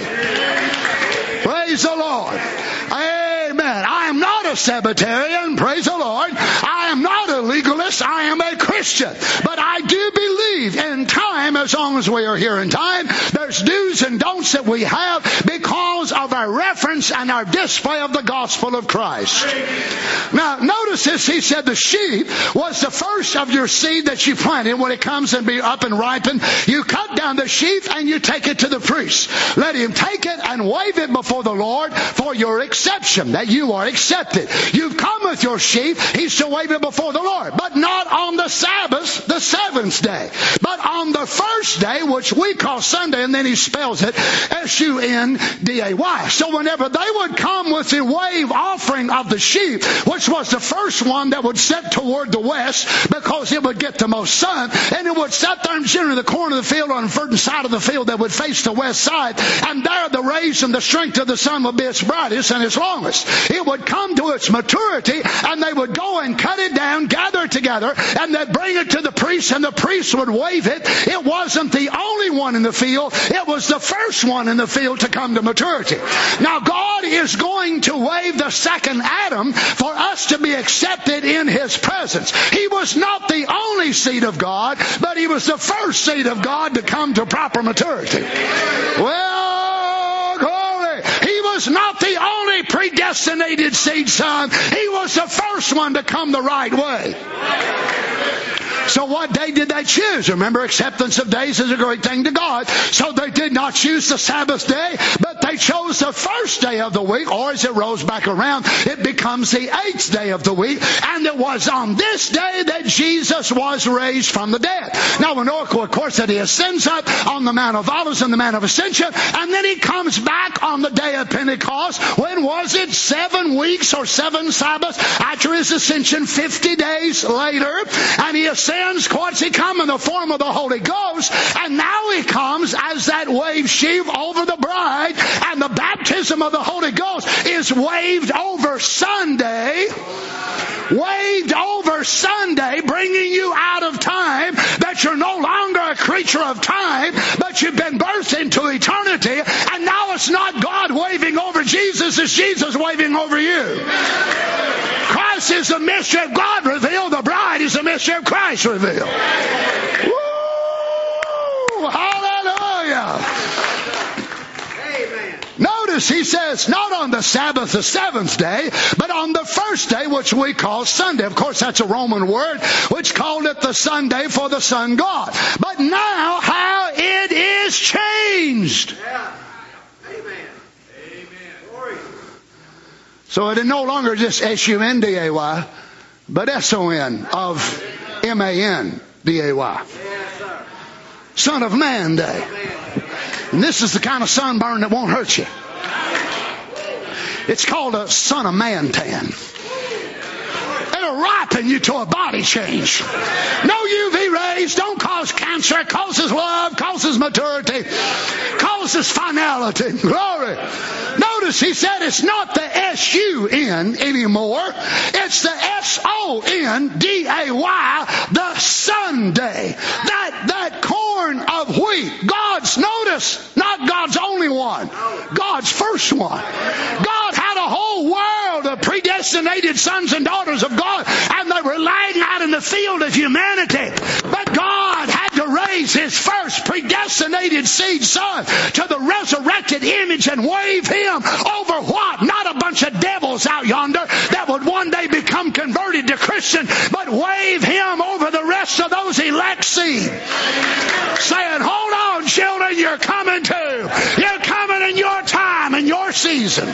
Praise the Lord. Amen. I am not a Sabbatarian, praise the Lord. I am not a legalist, I am a Christian. But I do believe in time, as long as we are here in time, there's do's and don'ts that we have because of our reference and our display of the gospel of Christ. Now, notice this, he said the sheep was the first of your seed that you planted. When it comes and be up and ripened, you cut down the sheaf and you take it to the priest. Let him take it and wave it before the Lord for your exception, that you are accepted. You've come with your sheaf, he's to wave it before the Lord, but not on the Sabbath, the seventh day, but on the first day, which we call Sunday, and then he spells it S U N D A Y. So whenever they would come with the wave offering of the sheep, which was the first one that would set toward the west because it would get the most sun, and it would set there in generally the corner of the field on the certain side of the field that would face the west side, and there the rays and the strength of the sun would be its brightest and its longest. It would come to its maturity, and they would go and cut it down, gather it together, and they'd bring it to the priest, and the priest would wave it. It wasn't the only one in the field, it was the first one in the field to come to maturity. Now God is going to wave the second Adam for us to be accepted in his presence. He was not the only seed of God, but he was the first seed of God to come to proper maturity. Well, glory. He was not the only predestinated seed son. He was the first one to come the right way. So what day did they choose? Remember, acceptance of days is a great thing to God. So they did not choose the Sabbath day, but they chose the first day of the week, or as it rolls back around, it becomes the eighth day of the week. And it was on this day that Jesus was raised from the dead. Now we know, of course, that he ascends up on the Mount of Olives and the Mount of Ascension, and then he comes back on the day of Pentecost. When was it? Seven weeks or seven Sabbaths after his ascension, fifty days later, and he ascends. Of course, he comes in the form of the Holy Ghost, and now he comes as that wave sheaf over the bride, and the baptism of the Holy Ghost is waved over Sunday, waved over Sunday, bringing you out of time, that you're no longer a creature of time, but you've been birthed into eternity, and now it's not God waving over Jesus, it's Jesus waving over you. Christ is the mystery of God revealed, the bride is the mystery of Christ revealed. Woo! Hallelujah! Amen. Notice he says, not on the Sabbath, the seventh day, but on the first day, which we call Sunday. Of course, that's a Roman word, which called it the Sunday for the sun God. But now, how it is changed. Yeah. Amen. Amen. So it is no longer just S U N D A Y, but S O N of M A N D A Y. Son of Man Day. And this is the kind of sunburn that won't hurt you. It's called a Son of Man tan. It'll ripen you to a body change. No U V rays, don't cause cancer. It causes love, causes maturity, causes finality. Glory. Notice he said it's not the S U N anymore. It's the S O N D A Y, the Sunday. That, that corn of wheat. God's, notice, not God's only one. God's first one. God had a whole world of predestinated sons and daughters of God, and they were lying out in the field of humanity. But God had to raise his first predestinated seed son to the resurrected image and wave him over what? Not a bunch of devils out yonder that would one day become converted to Christian, but wave him over the rest of those elect seed, saying, "Hold and you're coming to. You're coming in your time and your season.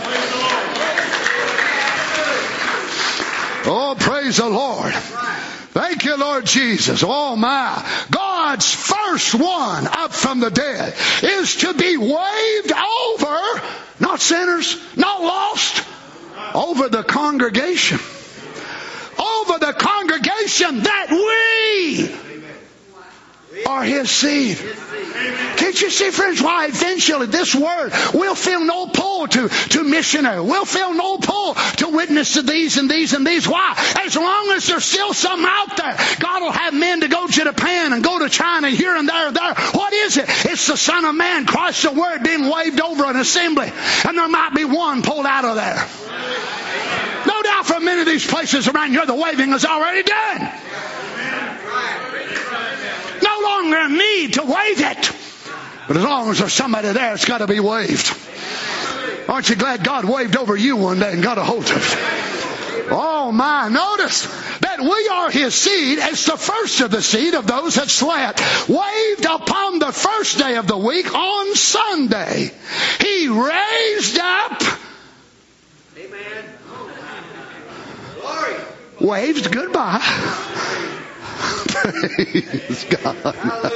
Oh, praise the Lord. Thank you, Lord Jesus. Oh, my. God's first one up from the dead is to be waved over, not sinners, not lost, over the congregation. Over the congregation that we are His seed. Can't you see, friends, why eventually this word will feel no pull to, to missionary. We'll feel no pull to witness to these and these and these. Why? As long as there's still some out there, God will have men to go to Japan and go to China here and there and there. What is it? It's the Son of Man, Christ the Word, being waved over an assembly. And there might be one pulled out of there. No doubt from many of these places around here, the waving is already done. No longer a need to wave it. But as long as there's somebody there, it's got to be waved. Aren't you glad God waved over you one day and got a hold of it? Oh my, notice that we are His seed as the first of the seed of those that slept, waved upon the first day of the week on Sunday. He raised up, amen, waved goodbye. Praise God.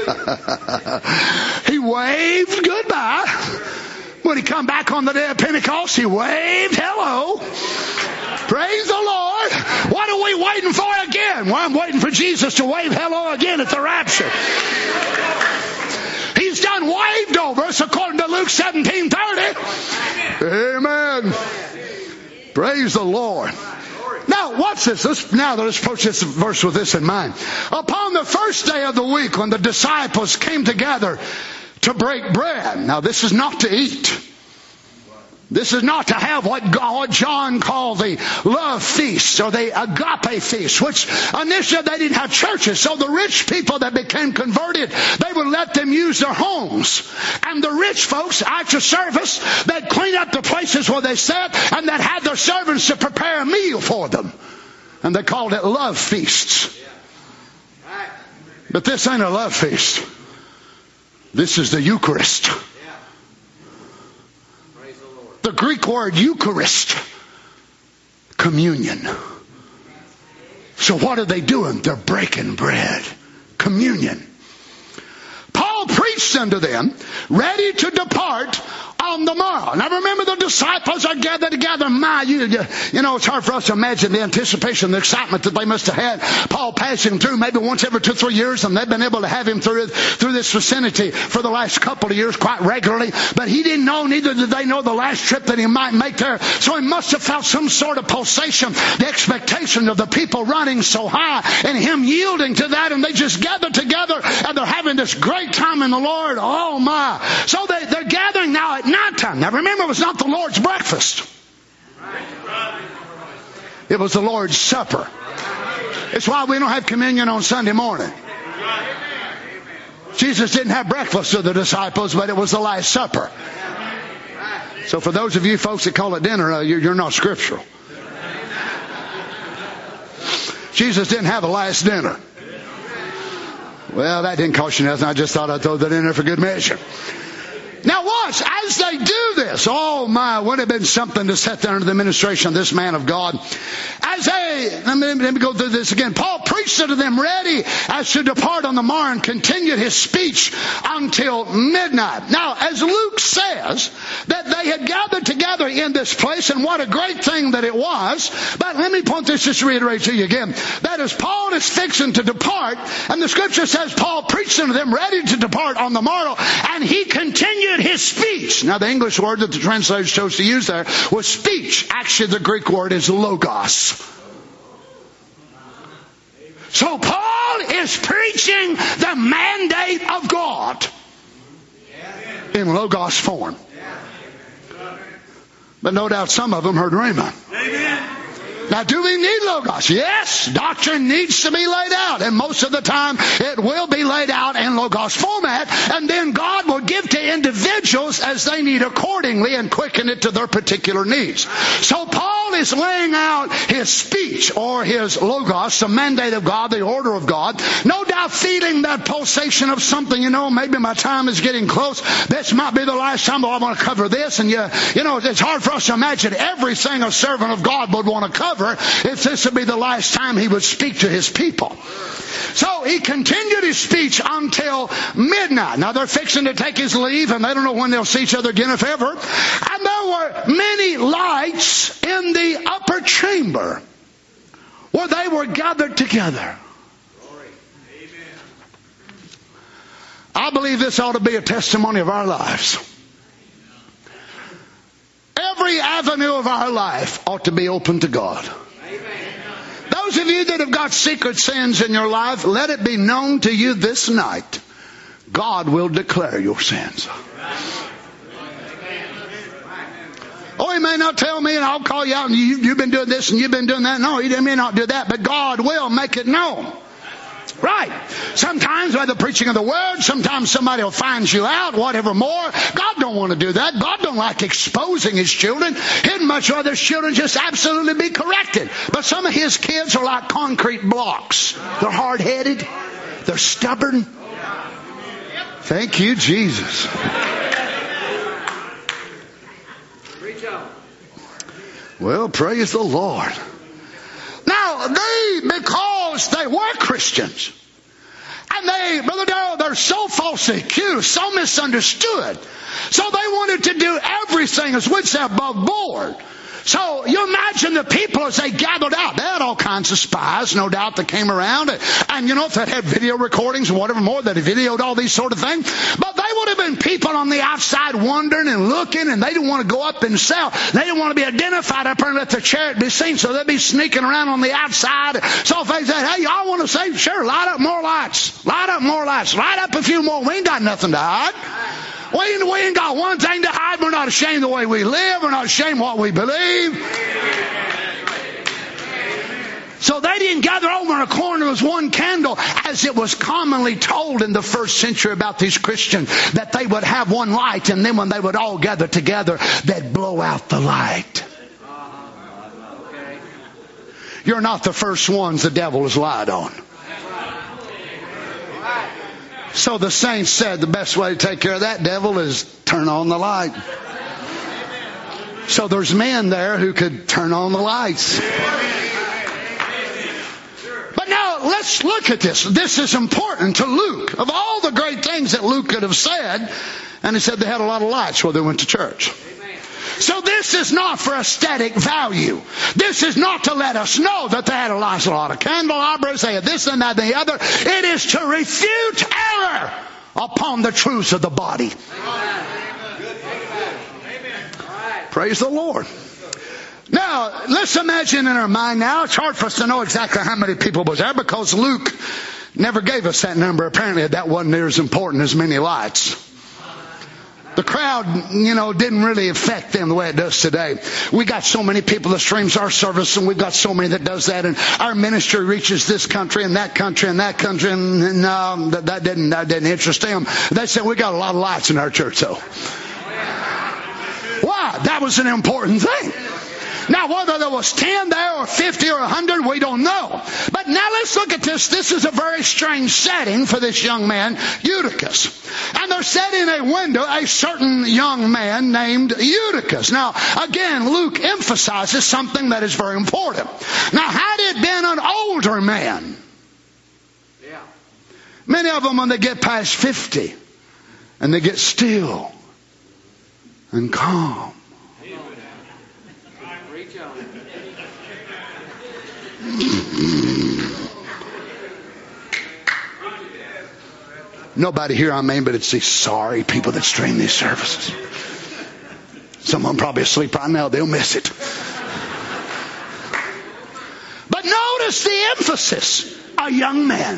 He waved goodbye. When He come back on the day of Pentecost, He waved hello. Praise the Lord. What are we waiting for again? Well, I'm waiting for Jesus to wave hello again at the rapture. He's done waved over us according to Luke seventeen thirty. Amen. Praise the Lord. Now, watch this. Let's, now, let's approach this verse with this in mind. Upon the first day of the week, when the disciples came together to break bread. Now, this is not to eat. This is not to have what God, John called the love feast or the agape feast, which initially they didn't have churches. So the rich people that became converted, they would let them use their homes. And the rich folks, after service, they'd clean up the places where they sat and they'd have their servants to prepare a meal for them. And they called it love feasts. But this ain't a love feast. This is the Eucharist. The Greek word Eucharist, communion. So what are they doing? They're breaking bread. Communion. Paul preached unto them, ready to depart on the morrow. Now remember, the disciples are gathered together. My, you, you, you know, it's hard for us to imagine the anticipation, the excitement that they must have had. Paul passing through maybe once every two, three years, and they've been able to have him through through this vicinity for the last couple of years quite regularly. But he didn't know, neither did they know the last trip that he might make there. So he must have felt some sort of pulsation, the expectation of the people running so high, and him yielding to that, and they just gathered together, and they're having this great time in the Lord. Oh my. So they, they're gathering now at night time. Now remember, it was not the Lord's breakfast. It was the Lord's supper. It's why we don't have communion on Sunday morning. Jesus didn't have breakfast with the disciples, but it was the Last Supper. So for those of you folks that call it dinner, uh, you're, you're not scriptural. Jesus didn't have a last dinner. Well, that didn't cost you nothing. I just thought I'd throw that in there for good measure. Now watch, as they do this, oh my, would have been something to sit there under the administration of this man of God. As they, let me, let me go through this again. Paul preached unto them ready as to depart on the morrow, and continued his speech until midnight. Now, as Luke says, that they had gathered together in this place, and what a great thing that it was. But let me point this, just to reiterate to you again. That as Paul is fixing to depart, and the scripture says Paul preached unto them ready to depart on the morrow, and he continued his speech. Now the English word that the translators chose to use there was speech. Actually the Greek word is logos. So Paul is preaching the mandate of God in logos form. But no doubt some of them heard Rhema. Now, do we need logos? Yes, doctrine needs to be laid out, and most of the time it will be laid out in logos format, and then God will give to individuals as they need accordingly and quicken it to their particular needs. So Paul is laying out his speech or his logos, the mandate of God, the order of God. No doubt feeling that pulsation of something, you know, maybe my time is getting close. This might be the last time I want to cover this. And you, you know, it's hard for us to imagine everything a servant of God would want to cover if this would be the last time he would speak to his people. So he continued his speech until midnight. Now they're fixing to take his leave, and they don't know when they'll see each other again, if ever. And there were many lights in the upper chamber where they were gathered together. I believe this ought to be a testimony of our lives. Every avenue of our life ought to be open to God. Those of you that have got secret sins in your life, let it be known to you this night. God will declare your sins. Oh, he may not tell me and I'll call you out and you, you've been doing this and you've been doing that. No, he may not do that, but God will make it known. Right. Sometimes by the preaching of the word, sometimes somebody will find you out, whatever more. God don't want to do that. God don't like exposing his children. He'd much rather his children just absolutely be corrected. But some of his kids are like concrete blocks. They're hard-headed. They're stubborn. Thank you, Jesus. Well, praise the Lord. Now, they, because they were Christians, and they, Brother Darrell, they're so falsely accused, so misunderstood, so they wanted to do everything, as we'd say, above board. So you imagine the people as they gathered out. They had all kinds of spies, no doubt, that came around. And, and you know, if they had video recordings and whatever more, that videoed all these sort of things. But they would have been people on the outside wondering and looking, and they didn't want to go up and sell. They didn't want to be identified up there and let their chariot be seen, so they'd be sneaking around on the outside. So if they said, hey, y'all want to save? Sure, light up more lights. Light up more lights. Light up a few more. We ain't got nothing to hide. We ain't, we ain't got one thing to hide. We're not ashamed of the way we live. We're not ashamed of what we believe. So they didn't gather over in a corner as one candle, as it was commonly told in the first century about these Christians, that they would have one light, and then when they would all gather together, they'd blow out the light. You're not the first ones the devil has lied on. So the saints said the best way to take care of that devil is turn on the light. So there's men there who could turn on the lights. But now let's look at this. This is important to Luke. Of all the great things that Luke could have said, and he said they had a lot of lights while they went to church. So this is not for aesthetic value. This is not to let us know that they had a lot, a lot of candelabras, they had this and that and the other. It is to refute error upon the truths of the body. Amen. Praise the Lord. Now, let's imagine in our mind now, it's hard for us to know exactly how many people was there because Luke never gave us that number. Apparently that wasn't near as important as many lights. The crowd, you know, didn't really affect them the way it does today. We got so many people that streams our service, and we've got so many that does that, and our ministry reaches this country and that country and that country, and, and no, that, that didn't that didn't interest them. They said we got a lot of lights in our church, though. Why? That was an important thing. Now, whether there was ten there or fifty or a hundred, we don't know. But now let's look at this. This is a very strange setting for this young man, Eutychus. And they're set in a window, a certain young man named Eutychus. Now, again, Luke emphasizes something that is very important. Now, had it been an older man, yeah. Many of them, when they get past fifty, and they get still and calm, nobody here, I mean, but it's these sorry people that stream these services. Some of them probably asleep right now. They'll miss it. But notice the emphasis. A young man.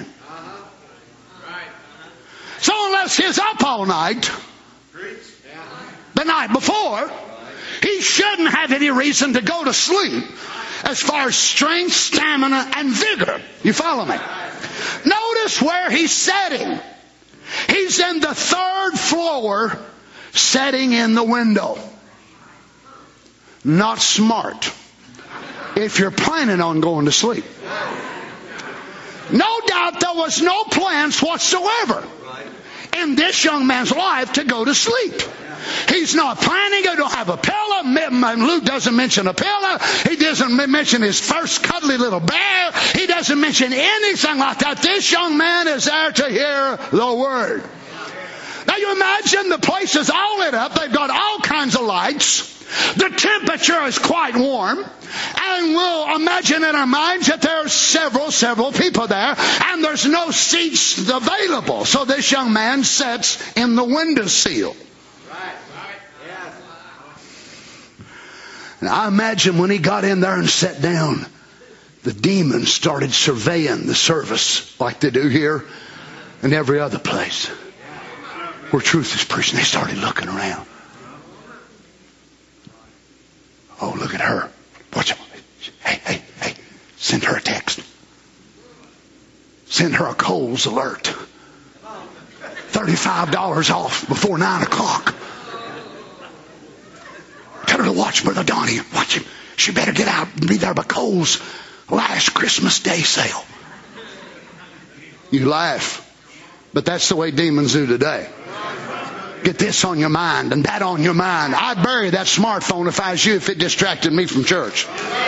So unless he's up all night, the night before, he shouldn't have any reason to go to sleep as far as strength, stamina, and vigor. You follow me? Notice where he's sitting. He's in the third floor, sitting in the window. Not smart. if you're planning on going to sleep. No doubt there was no plans whatsoever in this young man's life to go to sleep. He's not planning. He don't have a pillow. Luke doesn't mention a pillow. He doesn't mention his first cuddly little bear. He doesn't mention anything like that. This young man is there to hear the word. Now you imagine the place is all lit up. They've got all kinds of lights. The temperature is quite warm. And we'll imagine in our minds that there are several, several people there. And there's no seats available. So this young man sits in the windowsill. And I imagine when he got in there and sat down, the demons started surveying the service like they do here and every other place where truth is preached. They started looking around. Oh, look at her. Watch out. Hey, hey, hey. Send her a text. Send her a Kohl's alert. thirty-five dollars off before nine o'clock. Tell her to watch Brother Donnie. Watch him. She better get out and be there by Kohl's last Christmas Day sale. You laugh. But that's the way demons do today. Get this on your mind and that on your mind. I'd bury that smartphone if I was you, if it distracted me from church.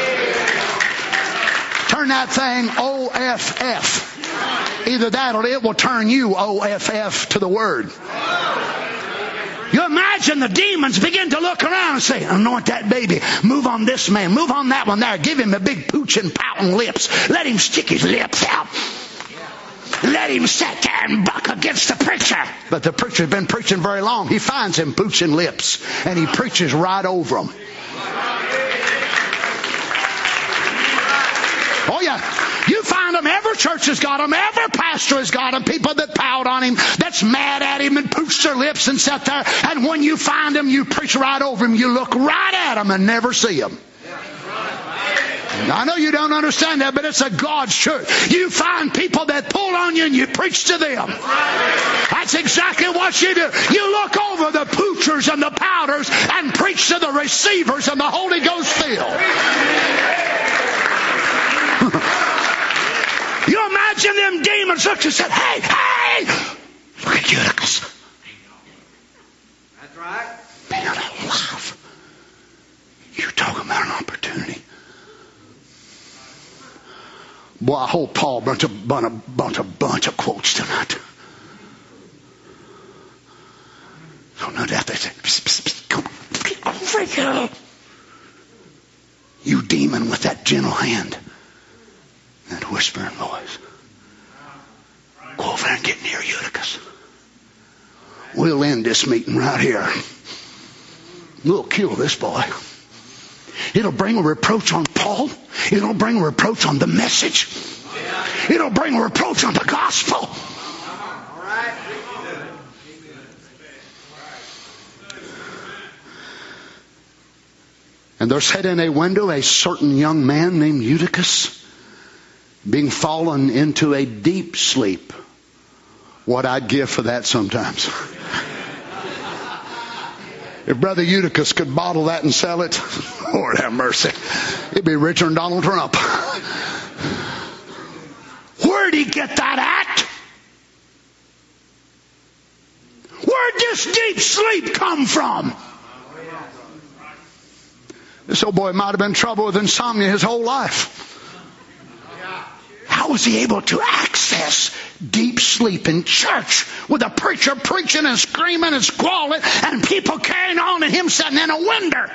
Turn that thing O F F. Either that or it will turn you O F F to the Word. You imagine the demons begin to look around and say, anoint that baby. Move on this man. Move on that one there. Give him the big pooching, pouting lips. Let him stick his lips out. Let him sit there and buck against the preacher. But the preacher's been preaching very long. He finds him pooching lips. And he preaches right over them. Oh yeah. You find them. Every church has got them. Every pastor has got them. People that pout on him, that's mad at him and pooch their lips and sit there. And when you find them, you preach right over them. You look right at them and never see them. I know you don't understand that, but it's a God's truth. You find people that pull on you and you preach to them. That's exactly what you do. You look over the poochers and the pouters and preach to the receivers and the Holy Ghost filled. You imagine them demons looked and said, hey, hey, look at Eutychus. That's right. Man alive. You talking about an opportunity. Boy, I hope Paul bunch a bunch of bunch of bunch of quotes tonight. So no doubt they say, psst, psst, psst, come on, get over here. You demon with that gentle hand, that whispering voice. Go over there and get near Eutychus. We'll end this meeting right here. We'll kill this boy. It'll bring a reproach on Paul. It'll bring a reproach on the message. It'll bring a reproach on the gospel. And there sat in a window a certain young man named Eutychus, being fallen into a deep sleep. What I'd give for that sometimes. If Brother Eutychus could bottle that and sell it, Lord have mercy, he'd be richer than Donald Trump. Where'd he get that at? Where'd this deep sleep come from? This old boy might have been in trouble with insomnia his whole life. How was he able to access deep sleep in church with a preacher preaching and screaming and squalling and people carrying on and him sitting in a window?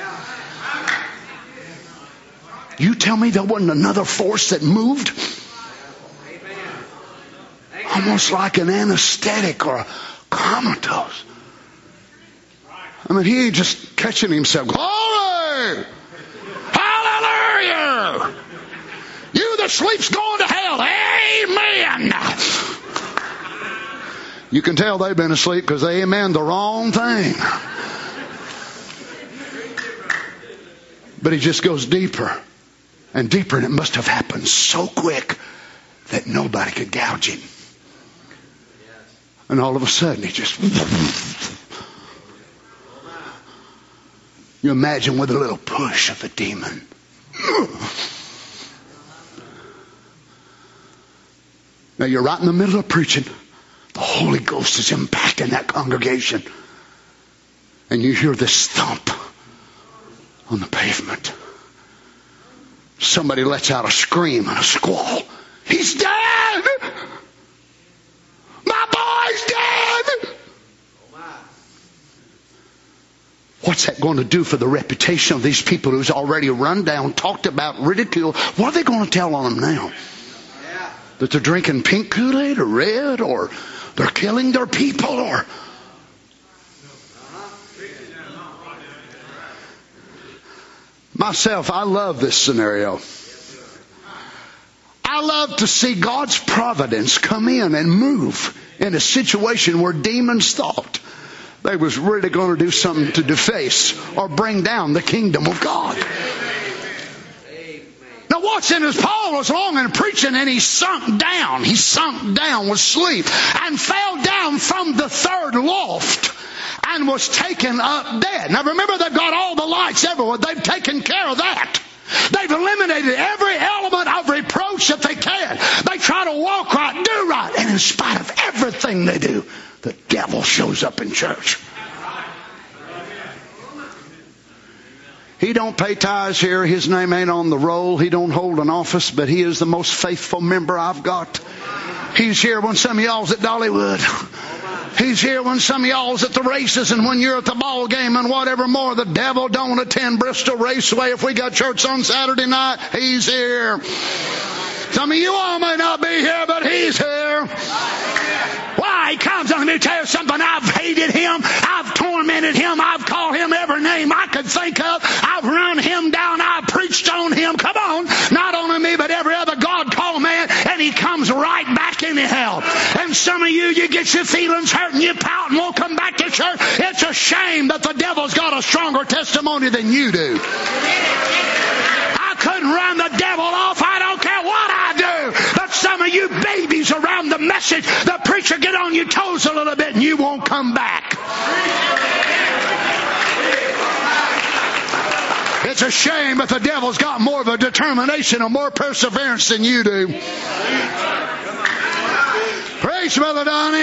You tell me there wasn't another force that moved? Almost like an anesthetic or a comatose. I mean, he ain't just catching himself. Glory! Hallelujah! You that sleep's going to hell. Amen. You can tell they've been asleep because they amen the wrong thing. But he just goes deeper and deeper, and it must have happened so quick that nobody could gouge him. And all of a sudden he just... You imagine with a little push of a demon. Now you're right in the middle of preaching. The Holy Ghost is impacting that congregation. And you hear this thump on the pavement. Somebody lets out a scream and a squall. He's dead! My boy's dead! What's that going to do for the reputation of these people who's already run down, talked about, ridiculed? What are they going to tell on them now? That they're drinking pink Kool-Aid or red, or they're killing their people, or... Myself, I love this scenario. I love to see God's providence come in and move in a situation where demons thought they was really going to do something to deface or bring down the kingdom of God. Now watch this. Paul was long and preaching, and he sunk down. He sunk down with sleep and fell down from the third loft and was taken up dead. Now remember, they've got all the lights everywhere. They've taken care of that. They've eliminated every element of reproach that they can. They try to walk right, do right. And in spite of everything they do, the devil shows up in church. He don't pay tithes here. His name ain't on the roll. He don't hold an office, but he is the most faithful member I've got. He's here when some of y'all's at Dollywood. He's here when some of y'all's at the races, and when you're at the ball game and whatever more. The devil don't attend Bristol Raceway. If we got church on Saturday night, he's here. Some of you all may not be here, but he's here. Why? He comes on. Let me tell you something. I've hated him. I've tormented him. I've called him every name I could think of. I've run him down. I've preached on him. Come on. Not only me, but every other God-called man. And he comes right back anyhow. And some of you, you get your feelings hurt and you pout and won't come back to church. It's a shame that the devil's got a stronger testimony than you do. I couldn't run the devil off. I don't care what I do. But some of you babies around the message, the preacher get on your toes a little bit and you won't come back. It's a shame that the devil's got more of a determination and more perseverance than you do. Praise Brother Donnie.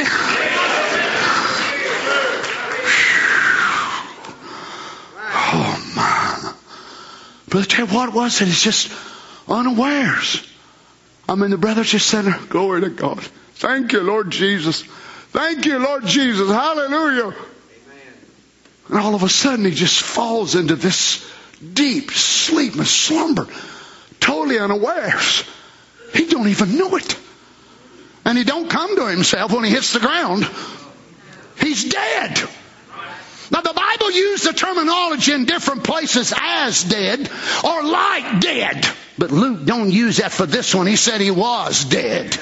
Oh my. Brother, tell you what it was. It's just unawares. I mean, the brother's just saying, glory to God. Thank you, Lord Jesus. Thank you, Lord Jesus. Hallelujah. Amen. And all of a sudden, he just falls into this deep sleep and slumber, totally unawares. He don't even know it. And he don't come to himself when he hits the ground. He's dead. Now, the Bible used the terminology in different places as dead or like dead. But Luke don't use that for this one. He said he was dead.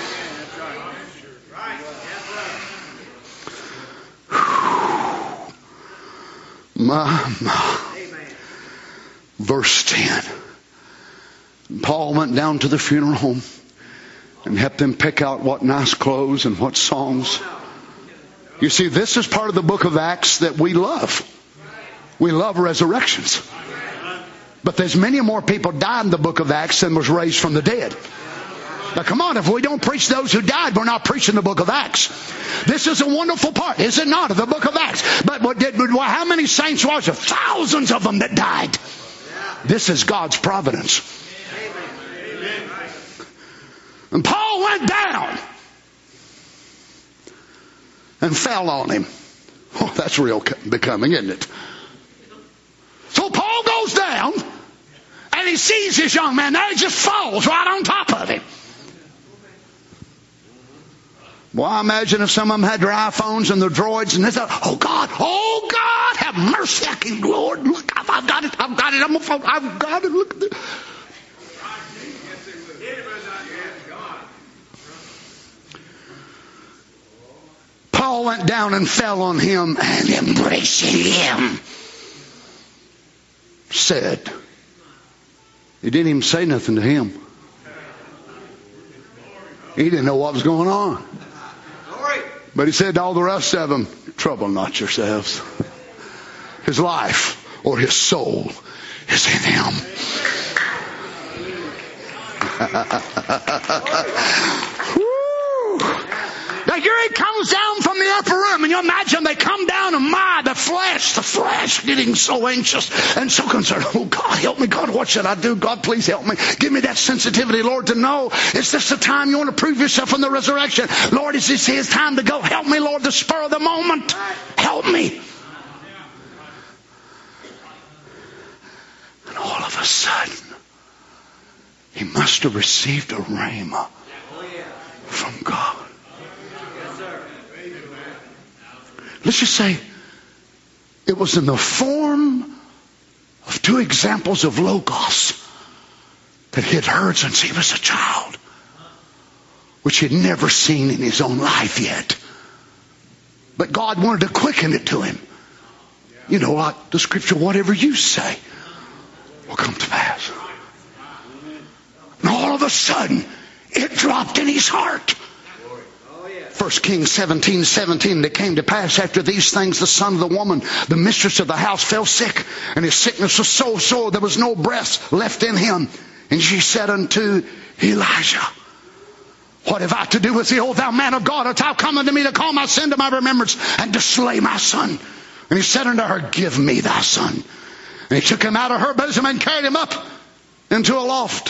My, my. Verse ten. Paul went down to the funeral home and helped them pick out what nice clothes and what songs. You see, this is part of the book of Acts that we love. We love resurrections. But there's many more people died in the book of Acts than was raised from the dead. Now come on, if we don't preach those who died, we're not preaching the book of Acts. This is a wonderful part, is it not, of the book of Acts? But what did, well, how many saints was there? Thousands of them that died. This is God's providence. And Paul went down and fell on him. Oh, that's real becoming, isn't it? So Paul goes down and he sees this young man there. He just falls right on top of him. Well, I imagine if some of them had their iPhones and their droids and they thought, oh God, oh God, have mercy. I can, Lord, look, I've, I've got it, I've got it, I'm a phone, I've got it, look at this. Paul went down and fell on him and embracing him said, he didn't even say nothing to him. He didn't know what was going on. But he said to all the rest of them, trouble not yourselves. His life or his soul is in him. Woo! So here he comes down from the upper room, and you imagine they come down, and my, the flesh, the flesh getting so anxious and so concerned. Oh, God, help me. God, what should I do? God, please help me. Give me that sensitivity, Lord, to know, is this the time you want to prove yourself in the resurrection? Lord, is this his time to go? Help me, Lord, the spur of the moment. Help me. And all of a sudden, he must have received a rhema from God. Let's just say it was in the form of two examples of Logos that he had heard since he was a child, which he had never seen in his own life yet. But God wanted to quicken it to him. You know what? The scripture, whatever you say, will come to pass. And all of a sudden, it dropped in his heart. First Kings seventeen seventeen, it came to pass after these things, the son of the woman, the mistress of the house, fell sick, and his sickness was so sore there was no breath left in him. And she said unto Elijah, what have I to do with thee, O thou man of God? Art thou come unto me to call my sin to my remembrance and to slay my son? And he said unto her, give me thy son. And he took him out of her bosom and carried him up into a loft.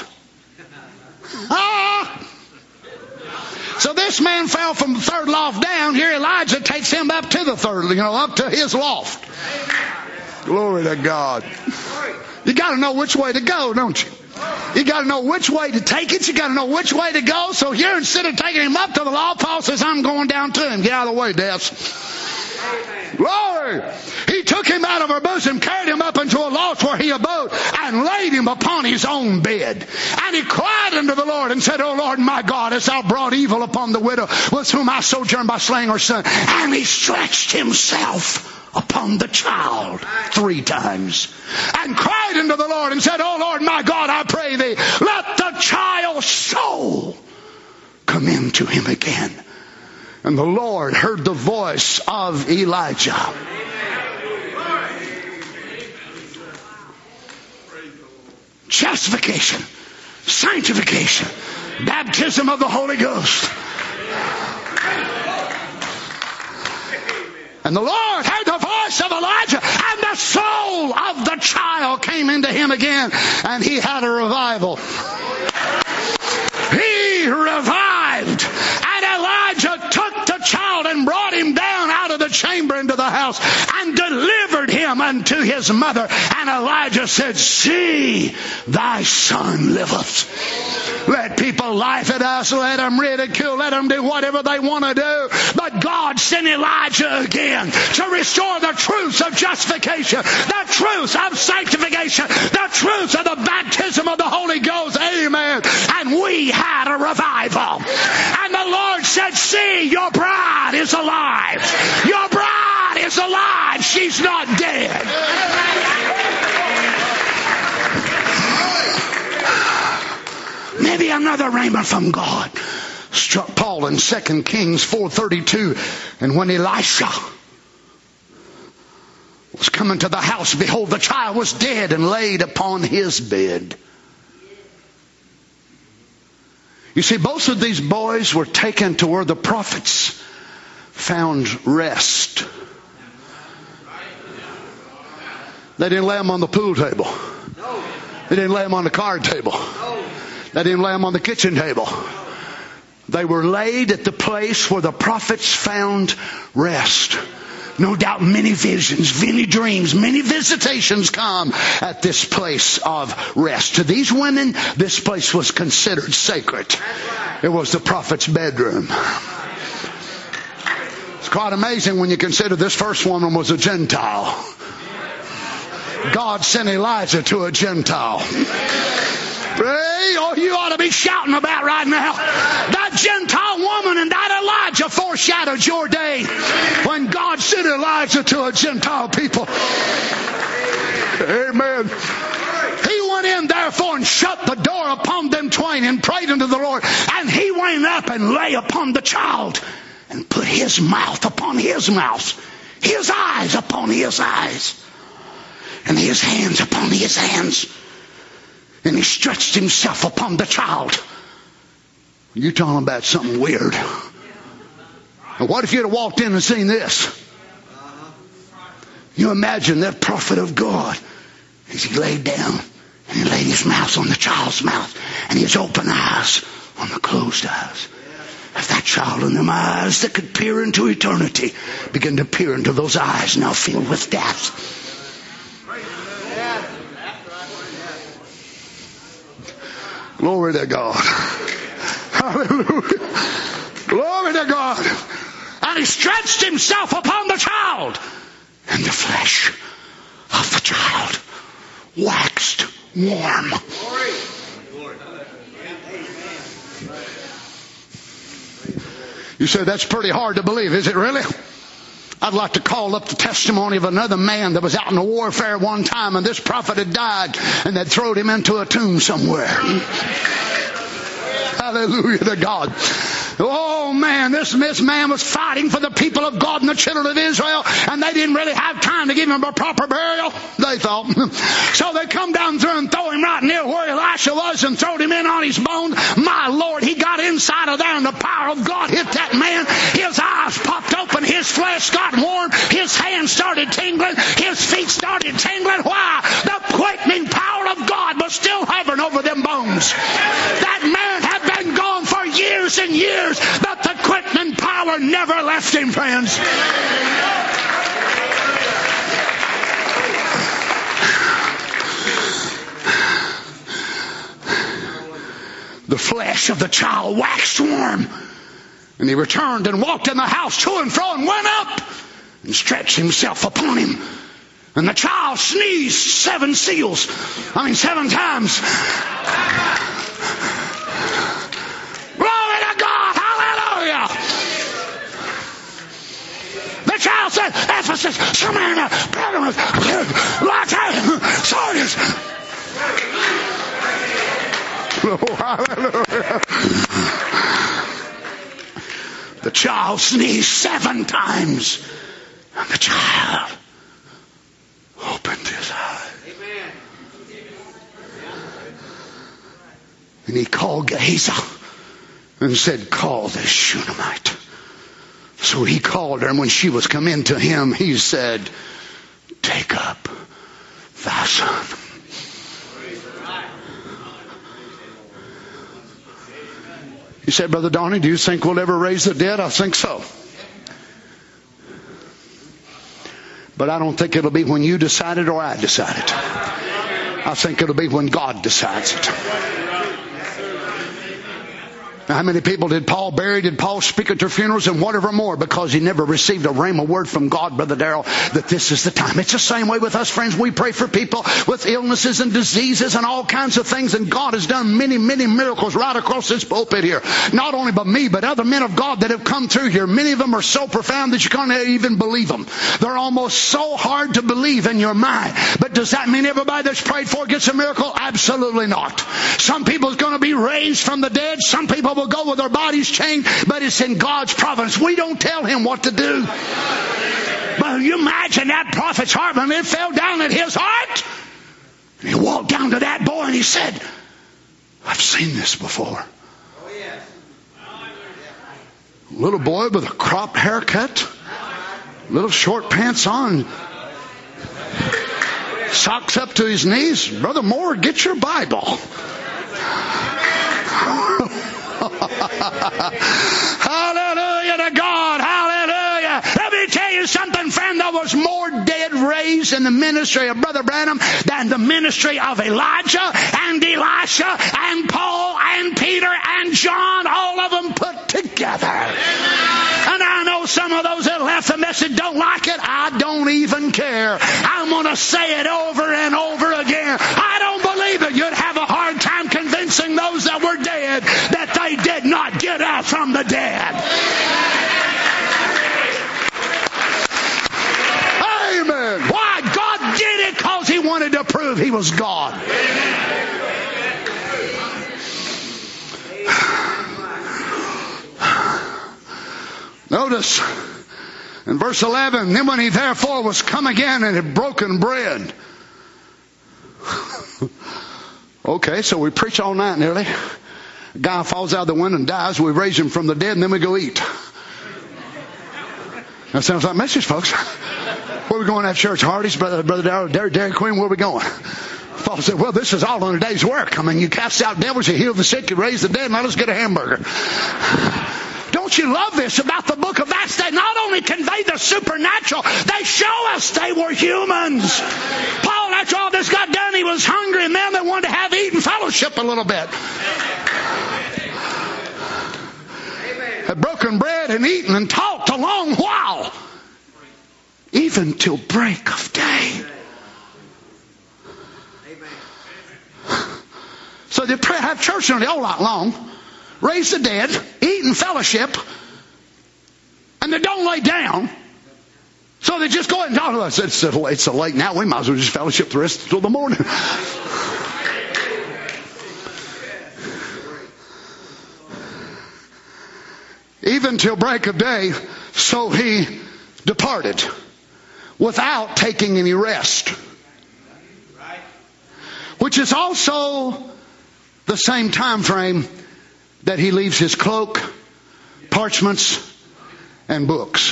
Ah! So this man fell from the third loft down. Here Elijah takes him up to the third, you know, up to his loft. Glory to God. You got to know which way to go, don't you? You got to know which way to take it. You got to know which way to go. So here, instead of taking him up to the loft, Paul says, I'm going down to him. Get out of the way, Des. Glory. He took him out of her bosom, carried him up into a loft where he abode, and laid him upon his own bed. And he cried unto the Lord and said, O Lord my God, hast thou brought evil upon the widow with whom I sojourned by slaying her son? And he stretched himself upon the child three times, and cried unto the Lord and said, O Lord my God, I pray thee, let the child's soul come into him again. And the Lord heard the voice of Elijah. Justification, sanctification, baptism of the Holy Ghost. And the Lord heard the voice of Elijah, and the soul of the child came into him again, and he had a revival. He revived, and Elijah took the child and brought him down out of the chamber into the house and delivered him unto his mother. And Elijah said, see, thy son liveth. Let people laugh at us, let them ridicule, let them do whatever they want to do. But God sent Elijah again to restore the truths of justification, the truths of sanctification, the truths of the baptism of the Holy Ghost. Amen. And we had a revival. And the Lord said, see, your bride is alive. Your bride is alive. She's not dead. Maybe another rhema from God struck Paul in Second Kings four thirty-two. And when Elisha was coming to the house, behold, the child was dead and laid upon his bed. You see, both of these boys were taken to where the prophets found rest. They didn't lay them on the pool table. They didn't lay them on the card table. They didn't lay them on the kitchen table. They were laid at the place where the prophets found rest. No doubt many visions, many dreams, many visitations come at this place of rest. To these women, this place was considered sacred. It was the prophet's bedroom. It's quite amazing when you consider this first woman was a Gentile. God sent Elijah to a Gentile. Pray, oh, you ought to be shouting about right now. That Gentile woman and that Elijah foreshadowed your day when God sent Elijah to a Gentile people. Amen. He went in therefore and shut the door upon them twain and prayed unto the Lord. And he went up and lay upon the child and put his mouth upon his mouth, his eyes upon his eyes, and his hands upon his hands. And he stretched himself upon the child. You're talking about something weird. And what if you'd have walked in and seen this? You imagine that prophet of God as he laid down and he laid his mouth on the child's mouth and his open eyes on the closed eyes. If that child in them eyes that could peer into eternity began to peer into those eyes now filled with death. Glory to God. Hallelujah. Glory to God. And he stretched himself upon the child, and the flesh of the child waxed warm. You say that's pretty hard to believe, is it really? I'd like to call up the testimony of another man that was out in the warfare one time, and this prophet had died, and they'd thrown him into a tomb somewhere. Hallelujah to God. Oh man, this, this man was fighting for the people of God and the children of Israel, and they didn't really have time to give him a proper burial, they thought. So they come down through and throw him right near where Elisha was and throwed him in on his bone. My Lord, he got inside of there and the power of God hit that man. His eyes popped open, his flesh got warm, his hands started tingling, his feet started tingling. Why? The quickening power of God was still hovering over them bones. That man had been gone for years and years, but the quickening power never left him, friends. The flesh of the child waxed warm, and he returned and walked in the house to and fro and went up and stretched himself upon him. And the child sneezed seven seals. I mean seven times. Glory to God. Hallelujah. The child said, Ephesus, Smyrna, Pergamos, Latin, Sardis. Oh, hallelujah. The child sneezed seven times, and the child opened his eyes. Amen. And he called Gehazi and said, call this Shunammite. So he called her, and when she was come in to him, he said, take up thy son. He said, Brother Donnie, do you think we'll ever raise the dead? I think so. But I don't think it'll be when you decide it or I decide it. I think it'll be when God decides it. Now, how many people did Paul bury? Did Paul speak at their funerals and whatever more? Because he never received a rhema word from God, Brother Darrell, that this is the time. It's the same way with us, friends. We pray for people with illnesses and diseases and all kinds of things. And God has done many, many miracles right across this pulpit here. Not only by me, but other men of God that have come through here. Many of them are so profound that you can't even believe them. They're almost so hard to believe in your mind. But does that mean everybody that's prayed for gets a miracle? Absolutely not. Some people are going to be raised from the dead. Some people will go with their bodies changed, but it's in God's providence. We don't tell him what to do. But you imagine that prophet's heart when it fell down at his heart. He walked down to that boy and he said, I've seen this before. Little boy with a cropped haircut, little short pants on, socks up to his knees. Brother Moore, get your Bible. Hallelujah to God. Hallelujah. Let me tell you something, friend. There was more dead raised in the ministry of Brother Branham than the ministry of Elijah and Elisha and Paul and Peter and John, all of them put together. And I know some of those that left the message don't like it. I don't even care. I'm going to say it over and over again. I don't believe it. You'd have a hard time convincing those that were dead that they did not get out from the dead. Amen. Why? God did it because he wanted to prove he was God. Notice in verse eleven, then when he therefore was come again and had broken bread. Okay, so we preach all night nearly. A guy falls out of the window and dies. We raise him from the dead and then we go eat. That sounds like a message, folks. Where are we going to have church? Hardy's, Brother, Brother Darrell, Dairy, Dairy Queen, where are we going? Paul said, well, this is all in a day's work. I mean, you cast out devils, you heal the sick, you raise the dead, now let's get a hamburger. Don't you love this about the book of Acts? They not only convey the supernatural, they show us they were humans. Paul, after all this got done, he was hungry, and then they wanted to have eaten fellowship a little bit. Had broken bread and eaten and talked a long while, even till break of day. So they pray, have church nearly all night long, raise the dead, eat in fellowship, and they don't lay down. So they just go ahead and talk to us. It's, it's so late now, we might as well just fellowship the rest until the morning. Even till break of day, so he departed without taking any rest. Which is also the same time frame that he leaves his cloak, parchments, and books.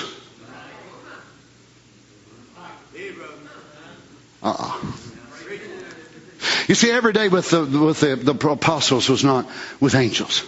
Uh-uh. You see, every day with the with the, the apostles was not with angels.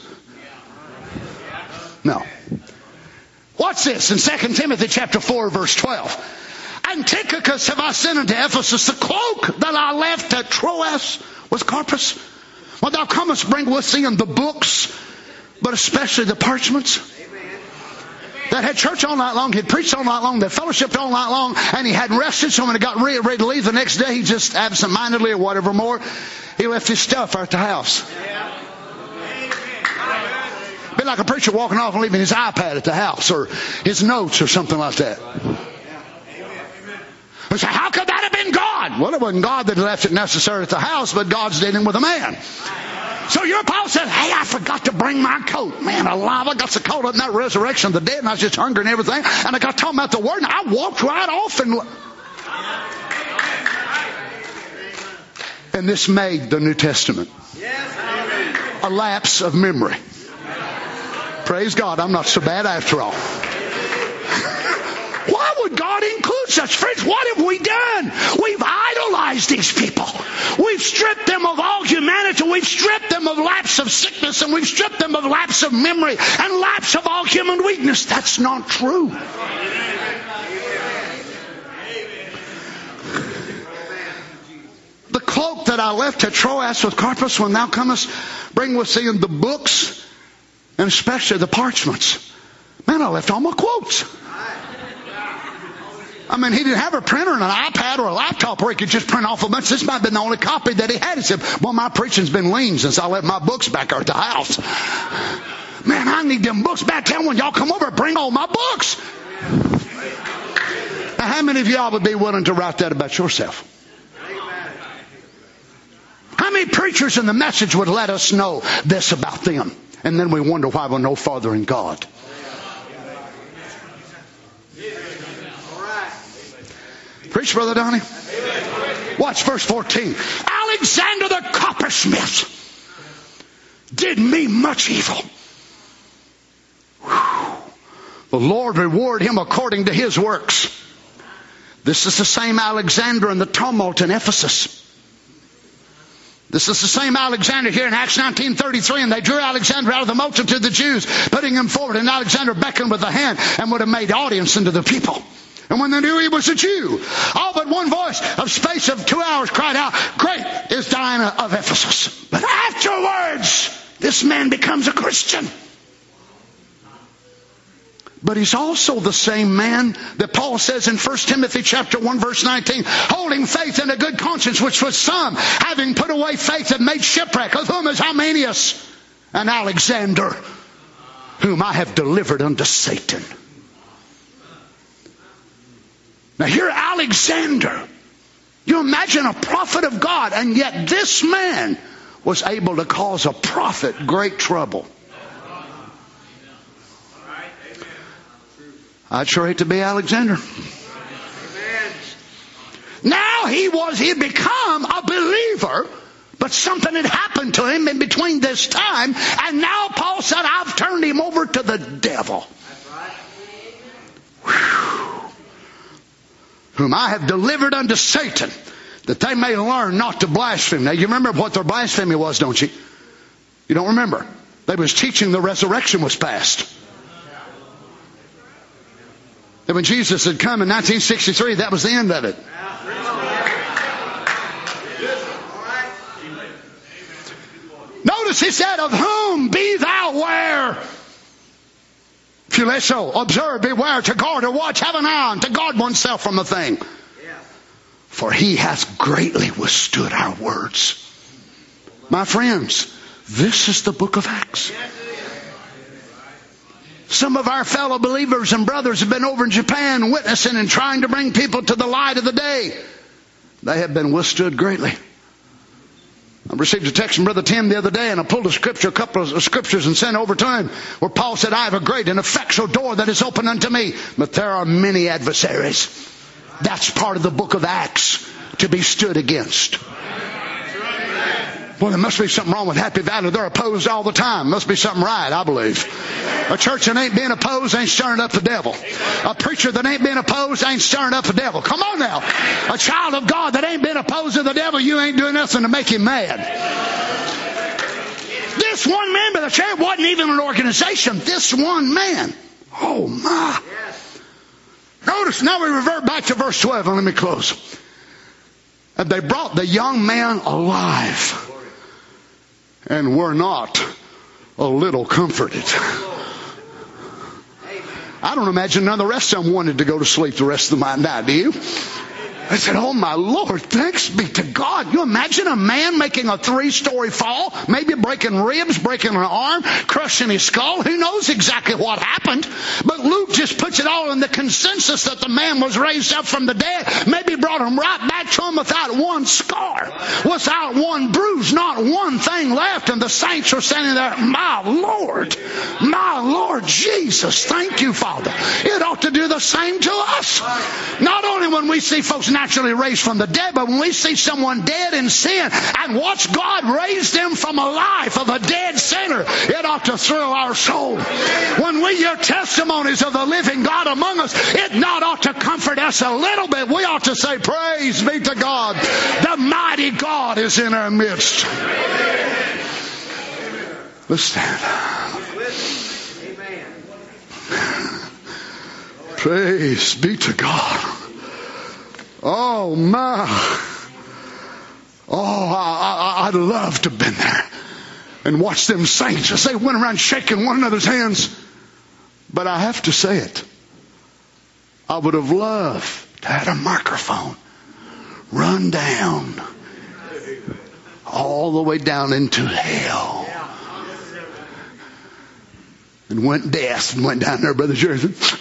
No. What's this? In Second Timothy chapter four, verse twelve. And Tychicus have I sent unto Ephesus, the cloak that I left at Troas was Carpus. When thou comest, bring with thee the books, but especially the parchments. That had church all night long, he'd preached all night long, they fellowshiped all night long, and he hadn't rested. So when he got ready, ready to leave the next day, he just absent-mindedly or whatever more, he left his stuff out at the house. A bit like a preacher walking off and leaving his iPad at the house, or his notes, or something like that. You say, how could that have been God? Well, it wasn't God that left it necessary at the house, but God's dealing with a man. So your Paul said, hey, I forgot to bring my coat. Man, alive, I got so caught up in that resurrection of the dead, and I was just hungry and everything, and I got talking about the word, and I walked right off, and and this made the New Testament a lapse of memory. Praise God, I'm not so bad after all. Why would God include such? Friends, what have we done? We've idolized these people. We've stripped them of all humanity. We've stripped them of lapse of sickness, and we've stripped them of lapse of memory and lapse of all human weakness. That's not true. The cloak that I left at Troas with Carpus, when thou comest, bring with thee the books, and especially the parchments. Man, I left all my quotes. I mean, he didn't have a printer and an iPad or a laptop where he could just print off a bunch. This might have been the only copy that he had. He said, well, my preaching's been lean since I left my books back there at the house. Man, I need them books back. Tell when y'all come over, bring all my books. Now, how many of y'all would be willing to write that about yourself? How many preachers in the message would let us know this about them? And then we wonder why we're no farther in God. Preach, Brother Donnie. Watch verse fourteen. Alexander the coppersmith did me much evil. Whew. The Lord reward him according to his works. This is the same Alexander in the tumult in Ephesus. This is the same Alexander here in Acts nineteen thirty-three, and they drew Alexander out of the multitude of the Jews, putting him forward, and Alexander beckoned with the hand and would have made audience unto the people. And when they knew he was a Jew, all but one voice of space of two hours cried out, great is Diana of Ephesus. But afterwards, this man becomes a Christian. But he's also the same man that Paul says in First Timothy chapter one verse nineteen, holding faith in a good conscience, which was some, having put away faith and made shipwreck, of whom is Hymenaeus and Alexander, whom I have delivered unto Satan. Now here Alexander, you imagine a prophet of God, and yet this man was able to cause a prophet great trouble. I'd sure hate to be Alexander. Now he was, he had become a believer, but something had happened to him in between this time, and now Paul said, I've turned him over to the devil. Whew. whom I have delivered unto Satan, that they may learn not to blaspheme. Now, you remember what their blasphemy was, don't you? You don't remember? They was teaching the resurrection was past. That when Jesus had come in nineteen sixty-three, that was the end of it. Notice he said, of whom be thou ware. Phileso, observe, beware, to guard or watch, have an eye on, to guard oneself from a thing. For he hath greatly withstood our words. My friends, this is the book of Acts. Some of our fellow believers and brothers have been over in Japan witnessing and trying to bring people to the light of the day. They have been withstood greatly. I received a text from Brother Tim the other day, and I pulled a scripture, a couple of scriptures, and sent over to him, where Paul said, I have a great and effectual door that is open unto me, but there are many adversaries. That's part of the book of Acts, to be stood against. Boy, there must be something wrong with Happy Valley. They're opposed all the time. Must be something right, I believe. A church that ain't being opposed ain't stirring up the devil. A preacher that ain't being opposed ain't stirring up the devil. Come on now. A child of God that ain't being opposed to the devil, you ain't doing nothing to make him mad. This one man by the chair wasn't even an organization. This one man. Oh my. Notice, now we revert back to verse twelve, and let me close. And they brought the young man alive, and were not a little comforted. I don't imagine none of the rest of them wanted to go to sleep the rest of the night now, do you? I said, oh my Lord, thanks be to God. You imagine a man making a three-story fall, maybe breaking ribs, breaking an arm, crushing his skull. Who knows exactly what happened? But Luke just puts it all in the consensus that the man was raised up from the dead. Maybe brought him right back to him without one scar, without one bruise, not one thing left. And the saints are standing there, my Lord, my Lord Jesus, thank you, Father. It ought to do the same to us. Not only when we see folks naturally raised from the dead, but when we see someone dead in sin and watch God raise them from a life of a dead sinner, it ought to thrill our soul. When we hear testimonies of the living God among us, it not ought to comfort us a little bit. We ought to say, praise be to God. The mighty God is in our midst. Let's stand. Praise be to God. Oh my. Oh, I, I, I'd love to have been there and watched them saints as they went around shaking one another's hands. But I have to say it. I would have loved to have had a microphone run down all the way down into hell. And went deaf and went down there, Brother Jerry.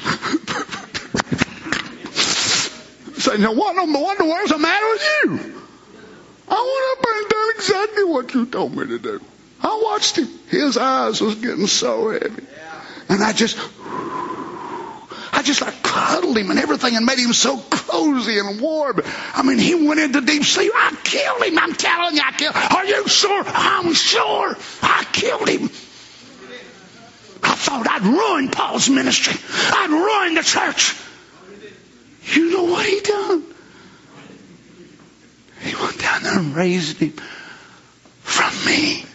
Say, now what, what in the world's the matter with you? I went up there and done exactly what you told me to do. I watched him. His eyes was getting so heavy. And I just, I just like cuddled him and everything and made him so cozy and warm. I mean, he went into deep sleep. I killed him. I'm telling you, I killed him. Are you sure? I'm sure. I killed him. I thought I'd ruin Paul's ministry. I'd ruin the church. You know what he done? He went down there and raised him from me.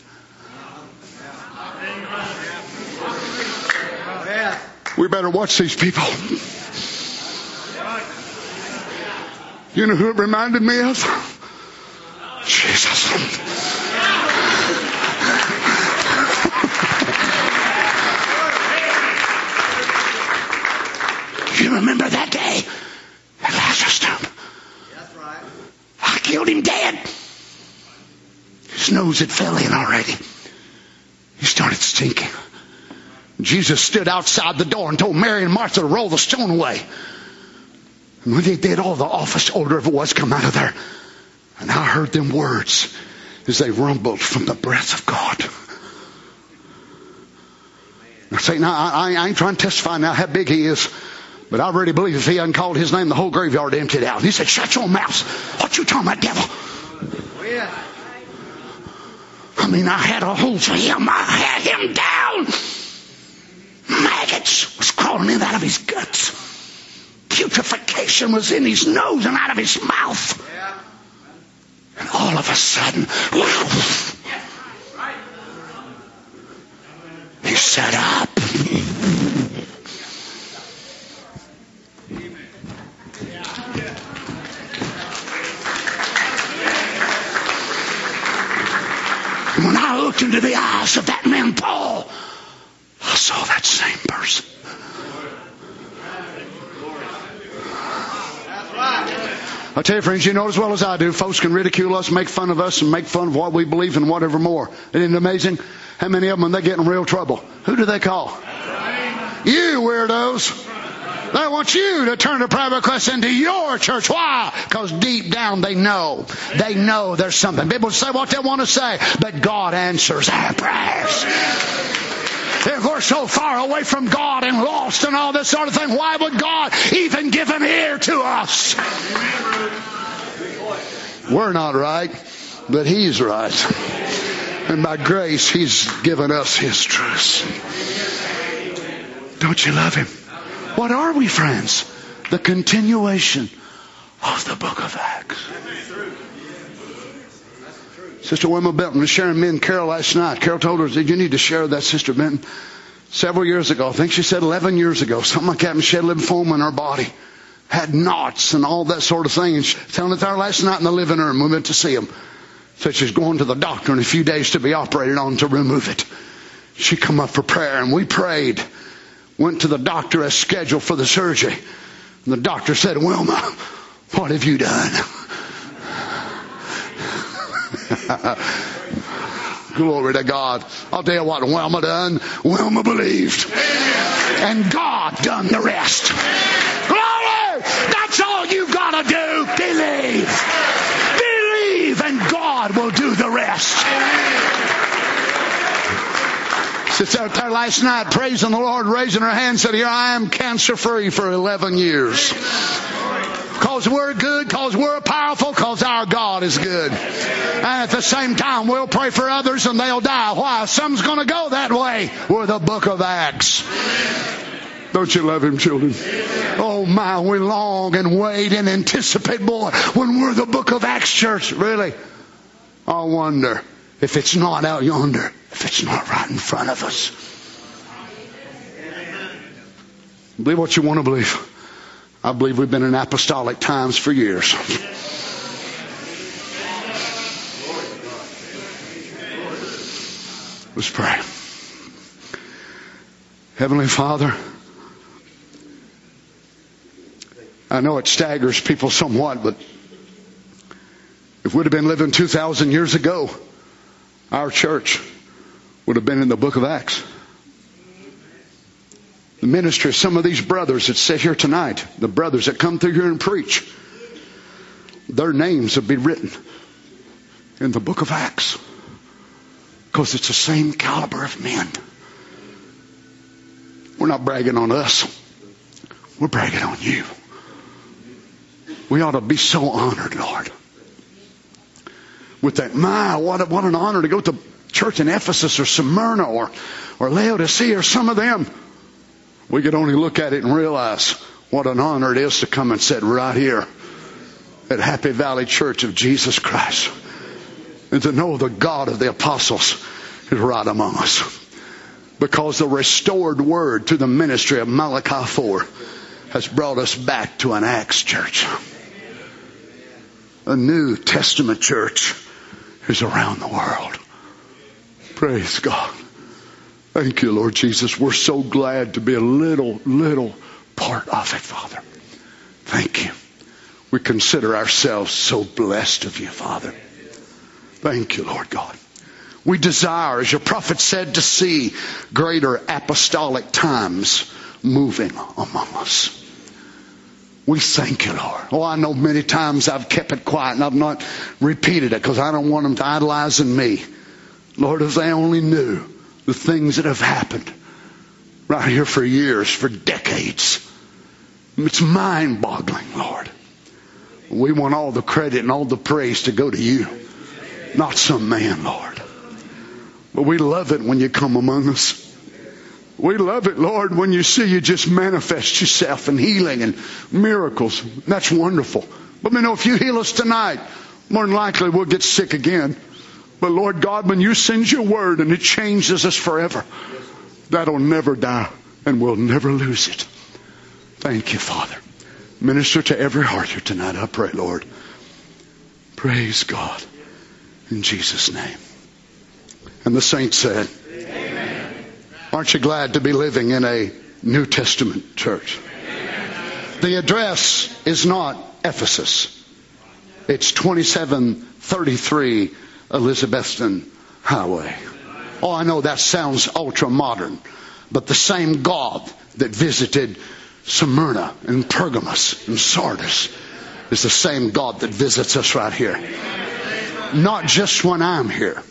We better watch these people. You know who it reminded me of? Jesus. You remember that day at Lazarus' tomb? That's right. I killed him dead. His nose had fell in already. He started stinking. Jesus stood outside the door and told Mary and Martha to roll the stone away. And when they did, all the office odor of it was come out of there. And I heard them words as they rumbled from the breath of God. Now, say, now I, I ain't trying to testify now how big he is. But I really believe if he hadn't called his name, the whole graveyard emptied out. He said, shut your mouth. What you talking about, devil? I mean, I had a hold for him. I had him down. Maggots was crawling in out of his guts. putrefaction was in his nose and out of his mouth. And all of a sudden, he sat up. And when I looked into the eyes of that man, Paul, I saw that same person. I tell you, friends, you know as well as I do, folks can ridicule us, make fun of us, and make fun of what we believe and whatever more. Isn't it amazing? How many of them, when they get in real trouble, who do they call? You weirdos. They want you to turn the prayer request into your church. Why? Because deep down they know. They know there's something. People say what they want to say, but God answers our prayers. If we're so far away from God and lost and all this sort of thing, why would God even give an ear to us? We're not right, but He's right. And by grace, He's given us His truth. Don't you love Him? What are we, friends? The continuation of the book of Acts. Sister Wilma Benton was sharing me and Carol last night. Carol told her, "Did you need to share that, Sister Benton?" Several years ago, I think she said eleven years ago, something like that, and she had lymphoma in her body. Had knots and all that sort of thing. And she was telling it there last night in the living room. We went to see him. Said she's going to the doctor in a few days to be operated on to remove it. She come up for prayer, and we prayed. Went to the doctor as scheduled for the surgery. And the doctor said, "Wilma, what have you done?" Glory to God. I'll tell you what Wilma done. Wilma believed. And God done the rest. Glory! That's all you've got to do. Believe. Believe and God will do the rest. Sits out there last night praising the Lord, raising her hand, said, "Here I am, cancer free for eleven years. Because we're good, because we're powerful, because our God is good. And at the same time, we'll pray for others and they'll die. Why? Some's going to go that way. We're the book of Acts. Don't you love Him, children? Oh my, we long and wait and anticipate, boy, when we're the book of Acts, church. Really? I wonder if it's not out yonder, if it's not right in front of us. Believe what you want to believe. I believe we've been in apostolic times for years. Let's pray. Heavenly Father, I know it staggers people somewhat, but if we'd have been living two thousand years ago, our church would have been in the book of Acts. The ministry of some of these brothers that sit here tonight, the brothers that come through here and preach, their names would be written in the book of Acts. Because it's the same caliber of men. We're not bragging on us. We're bragging on you. We ought to be so honored, Lord. With that, my, what, a, what an honor to go to church in Ephesus or Smyrna or, or Laodicea or some of them. We could only look at it and realize what an honor it is to come and sit right here at Happy Valley Church of Jesus Christ. And to know the God of the apostles is right among us. Because the restored word to the ministry of Malachi four has brought us back to an Acts church. A New Testament church is around the world. Praise God. Thank you, Lord Jesus. We're so glad to be a little, little part of it, Father. Thank you. We consider ourselves so blessed of you, Father. Thank you, Lord God. We desire, as your prophet said, to see greater apostolic times moving among us. We thank you, Lord. Oh, I know many times I've kept it quiet and I've not repeated it because I don't want them to idolize in me. Lord, if they only knew the things that have happened right here for years, for decades. It's mind-boggling, Lord. We want all the credit and all the praise to go to you, not some man, Lord. But we love it when you come among us. We love it, Lord, when you see you just manifest yourself in healing and miracles. That's wonderful. But we know if you heal us tonight, more than likely we'll get sick again. But Lord God, when you send your word and it changes us forever, that'll never die and we'll never lose it. Thank you, Father. Minister to every heart here tonight, I pray, Lord. Praise God. In Jesus' name. And the saints said, amen. Aren't you glad to be living in a New Testament church? Amen. The address is not Ephesus. It's twenty-seven thirty-three Elizabethton Highway. Oh, I know that sounds ultra modern, but the same God that visited Smyrna and Pergamos and Sardis is the same God that visits us right here. Not just when I'm here.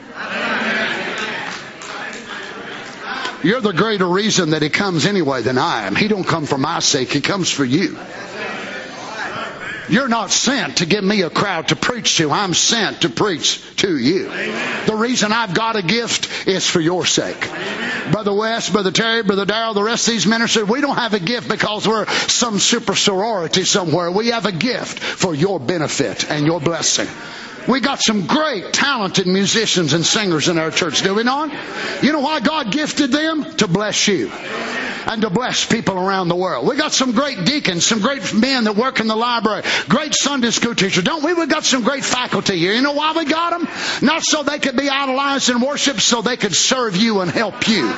You're the greater reason that He comes anyway than I am. He don't come for my sake. He comes for you. You're not sent to give me a crowd to preach to. I'm sent to preach to you. Amen. The reason I've got a gift is for your sake. Amen. Brother West, Brother Terry, Brother Darrell, the rest of these ministers, we don't have a gift because we're some super sorority somewhere. We have a gift for your benefit and your blessing. We got some great talented musicians and singers in our church, do we not? You know why God gifted them? To bless you. And to bless people around the world. We got some great deacons, some great men that work in the library, great Sunday school teachers, don't we? We got some great faculty here. You know why we got them? Not so they could be idolized in worship, so they could serve you and help you.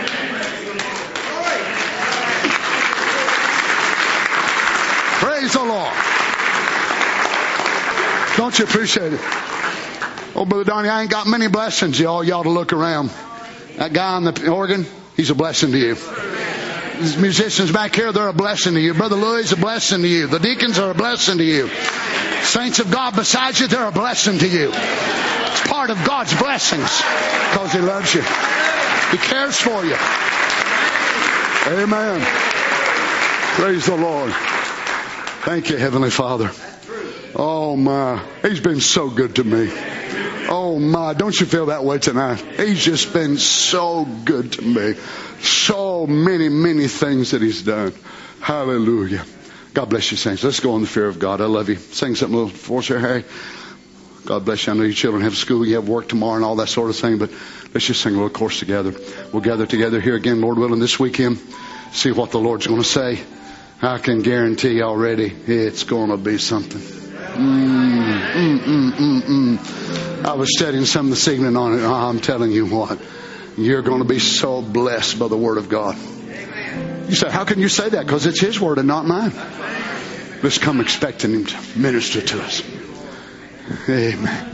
Praise the Lord. Don't you appreciate it? Oh, Brother Donnie, I ain't got many blessings, y'all. Y'all to look around. That guy on the organ, he's a blessing to you. These musicians back here, they're a blessing to you. Brother Louis is a blessing to you. The deacons are a blessing to you. Saints of God beside you, they're a blessing to you. It's part of God's blessings because He loves you. He cares for you. Amen. Praise the Lord. Thank you, Heavenly Father. Oh my, He's been so good to me. Oh my, don't you feel that way tonight? He's just been so good to me. So many, many things that He's done. Hallelujah. God bless you, saints. Let's go in the fear of God. I love you. Sing something a little for us here, Harry. God bless you. I know your children have school, you have work tomorrow and all that sort of thing, but let's just sing a little chorus together. We'll gather together here again, Lord willing, this weekend. See what the Lord's going to say. I can guarantee already it's going to be something. Mm, mm, mm, mm, mm. I was studying some this evening on it. Oh, I'm telling you what. You're going to be so blessed by the Word of God. You say, how can you say that? Because it's His Word and not mine. Let's come expecting Him to minister to us. Amen.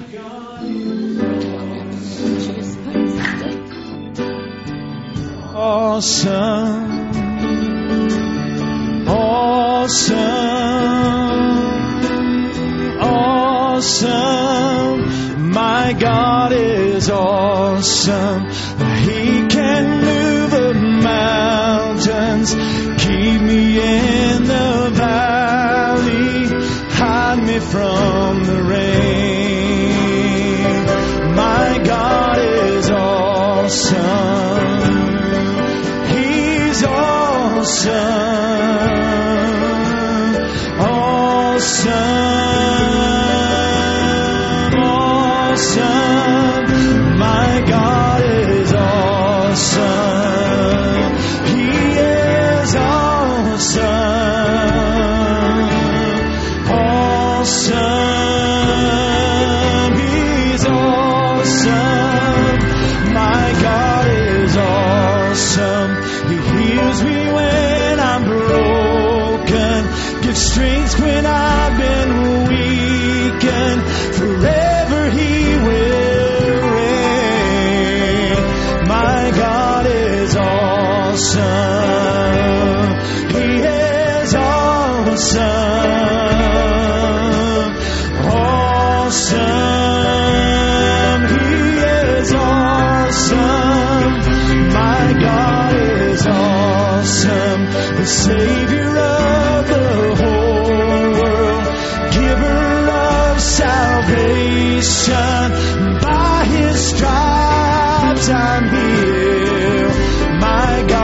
Awesome. Awesome. Awesome. My God is awesome. He can move the mountains, keep me in the valley, hide me from the rain. My God is awesome. He's awesome. Awesome. Strength when I've been weakened, forever He will reign. My God is awesome. He is awesome. Awesome. He is awesome. My God is awesome. The Savior of the salvation, by His stripes I'm healed. My God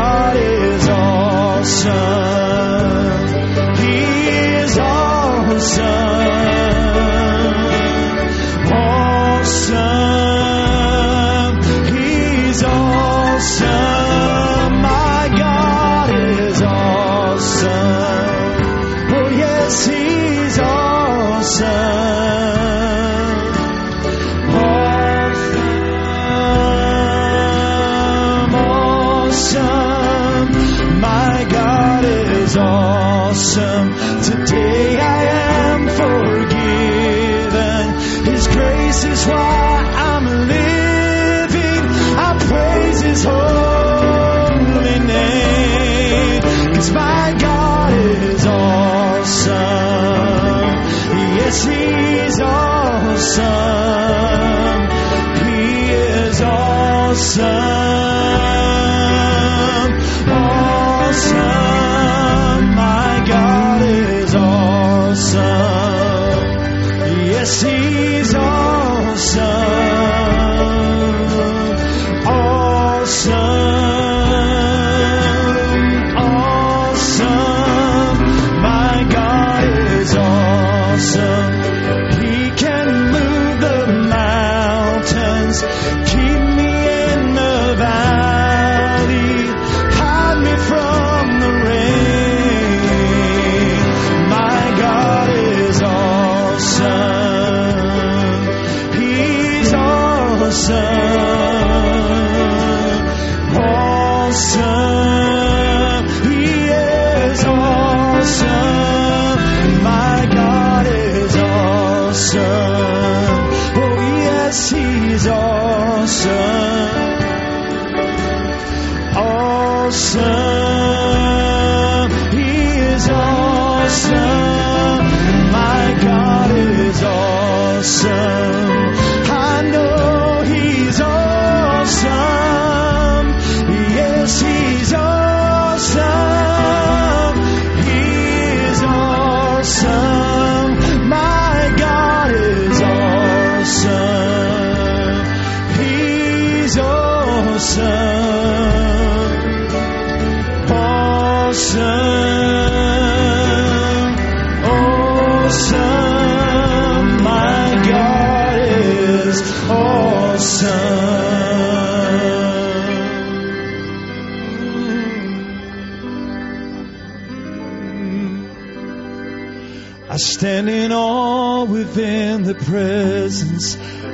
Stand in awe within the presence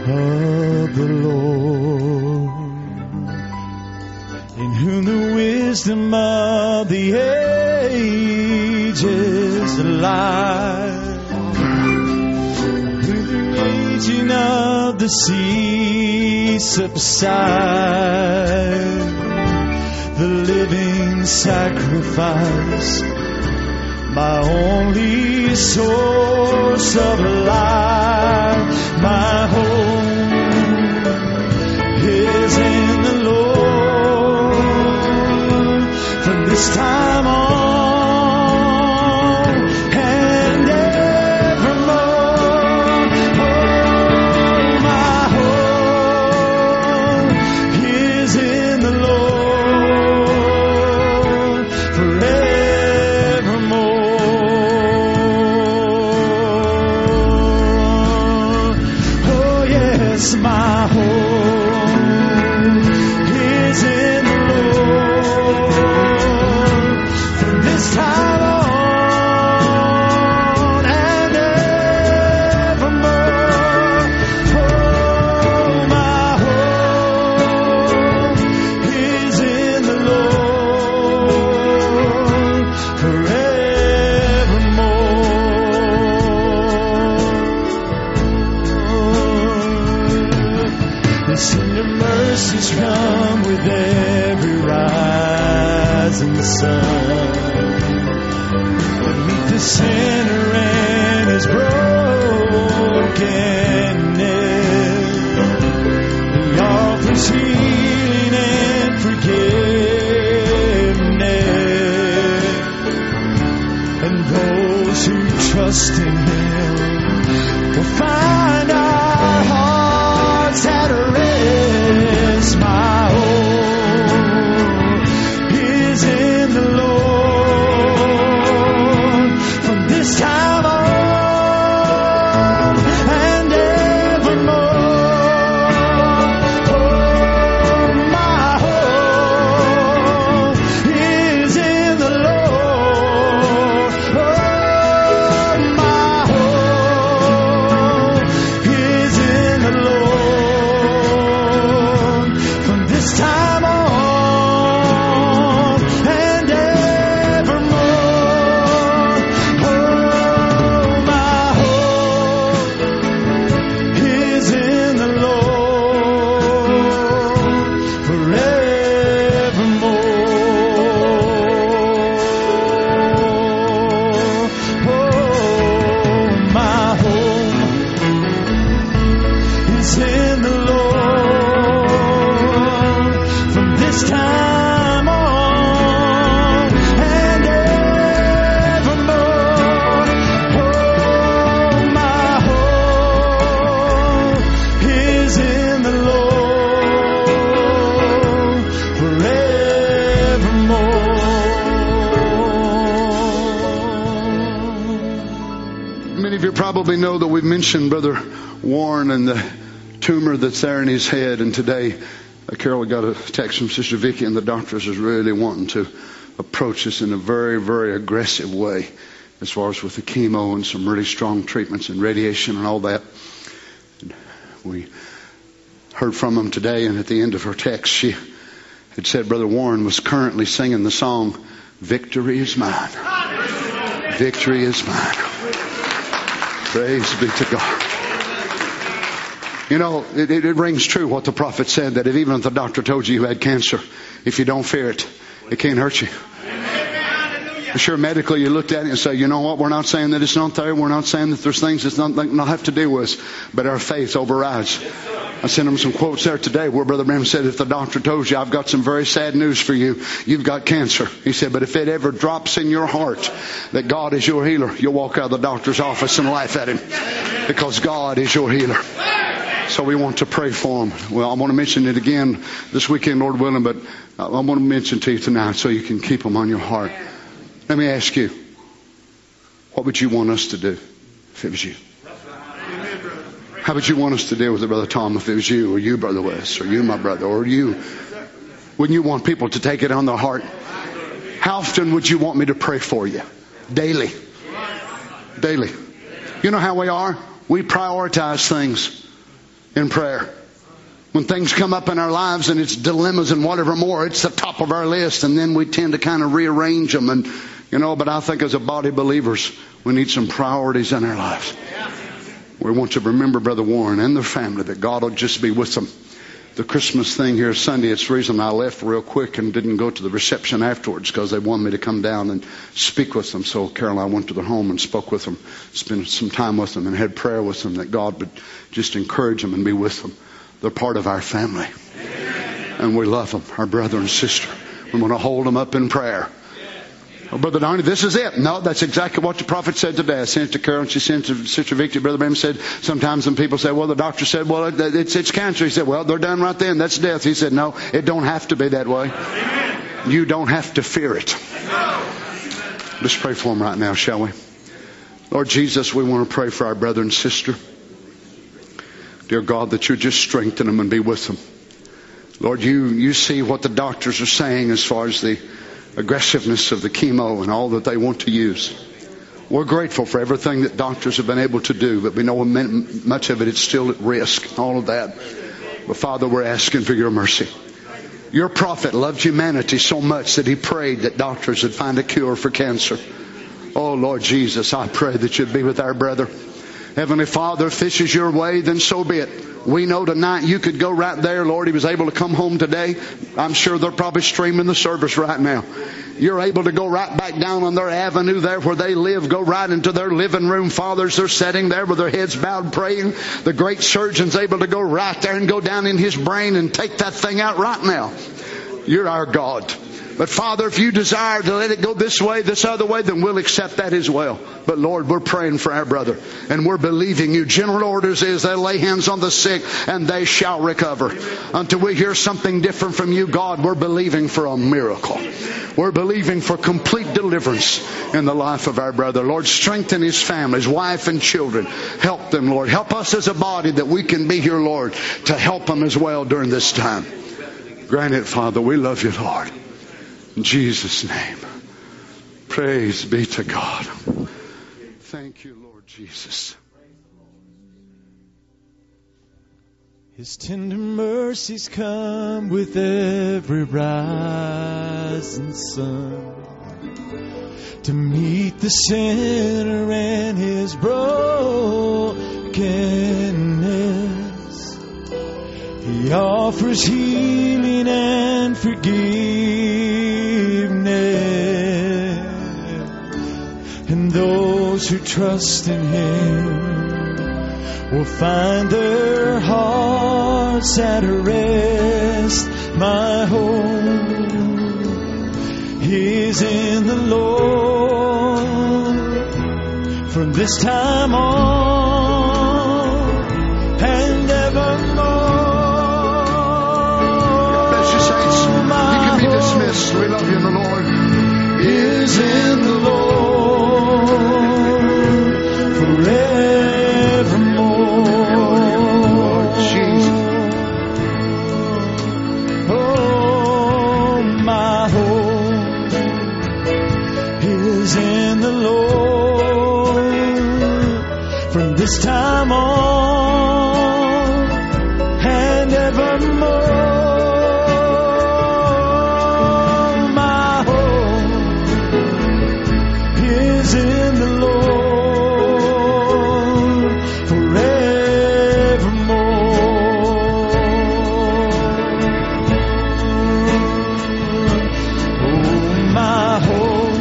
of the Lord, in whom the wisdom of the ages lies, who the raging of the sea subside, the living sacrifice, my only source of life, my home is in the Lord. From this time on and evermore, oh, my home is in the Lord forever. My home is in the Lord from this time on and evermore. Oh, my home is in the Lord and your mercies come with every rising sun. Meet the sinner and his brokenness. He offers healing and forgiveness. And those who trust in him will find our hearts at rest. My home is in the Lord. we know that we've mentioned Brother Warren and the tumor that's there in his head. And today, uh, Carol got a text from Sister Vicky, and the doctors is really wanting to approach us in a very, very aggressive way as far as with the chemo and some really strong treatments and radiation and all that. And we heard from them today, and at the end of her text, she had said Brother Warren was currently singing the song, "Victory is mine. Victory is mine." Praise be to God. You know, it, it, it rings true what the prophet said, that if even if the doctor told you you had cancer, if you don't fear it, it can't hurt you. Sure, medically you looked at it and say, you know what, we're not saying that it's not there. We're not saying that there's things that's not, not have to do with us. But our faith overrides. I sent him some quotes there today where Brother Branham said, if the doctor told you, I've got some very sad news for you. You've got cancer. He said, but if it ever drops in your heart that God is your healer, you'll walk out of the doctor's office and laugh at him. Because God is your healer. So we want to pray for him. Well, I want to mention it again this weekend, Lord willing, but I want to mention to you tonight so you can keep them on your heart. Let me ask you, what would you want us to do if it was you? How would you want us to deal with it, Brother Tom, if it was you, or you, Brother Wes, or you, my brother, or you? Wouldn't you want people to take it on their heart? How often would you want me to pray for you? Daily. Daily. You know how we are? We prioritize things in prayer. When things come up in our lives and it's dilemmas and whatever more, it's the top of our list, and then we tend to kind of rearrange them. And you know, but I think as a body of believers, we need some priorities in our lives. We want to remember Brother Warren and their family, that God will just be with them. The Christmas thing here Sunday, it's the reason I left real quick and didn't go to the reception afterwards, because they wanted me to come down and speak with them. So Carol, I went to their home and spoke with them, spent some time with them, and had prayer with them that God would just encourage them and be with them. They're part of our family. And we love them, our brother and sister. We want to hold them up in prayer. Oh, Brother Donnie, this is it. No, that's exactly what the prophet said today. I sent it to Carol and she sent it to Sister Victory. Brother Branham said, sometimes when people say, well, the doctor said, well, it's, it's cancer. He said, well, they're done right then. That's death. He said, no, it don't have to be that way. You don't have to fear it. Let's pray for them right now, shall we? Lord Jesus, we want to pray for our brother and sister. Dear God, that you just strengthen them and be with them. Lord, you, you see what the doctors are saying as far as the aggressiveness of the chemo and all that they want to use. We're grateful for everything that doctors have been able to do, but we know much of it is still at risk, all of that. But Father, we're asking for your mercy. Your prophet loved humanity so much that he prayed that doctors would find a cure for cancer. Oh, Lord Jesus, I pray that you'd be with our brother. Heavenly Father, if this is your way, then so be it. We know tonight you could go right there, Lord. He was able to come home today. I'm sure they're probably streaming the service right now. You're able to go right back down on their avenue there where they live. Go right into their living room, fathers. They're sitting there with their heads bowed praying. The great surgeon's able to go right there and go down in his brain and take that thing out right now. You're our God. But Father, if you desire to let it go this way, this other way, then we'll accept that as well. But Lord, we're praying for our brother. And we're believing you. General orders is they lay hands on the sick and they shall recover. Until we hear something different from you, God, we're believing for a miracle. We're believing for complete deliverance in the life of our brother. Lord, strengthen his family, his wife and children. Help them, Lord. Help us as a body that we can be here, Lord, to help them as well during this time. Grant it, Father. We love you, Lord. In Jesus' name. Praise be to God. Thank you, Lord Jesus. His tender mercies come with every rising sun to meet the sinner and his brokenness. He offers healing and forgiveness, and those who trust in him will find their hearts at rest. My hope is in the Lord from this time on and evermore. God bless you, saints. You can be dismissed. We love you in the Lord. Is in the Lord forever. time on and evermore. My hope is in the Lord forevermore. Oh, my hope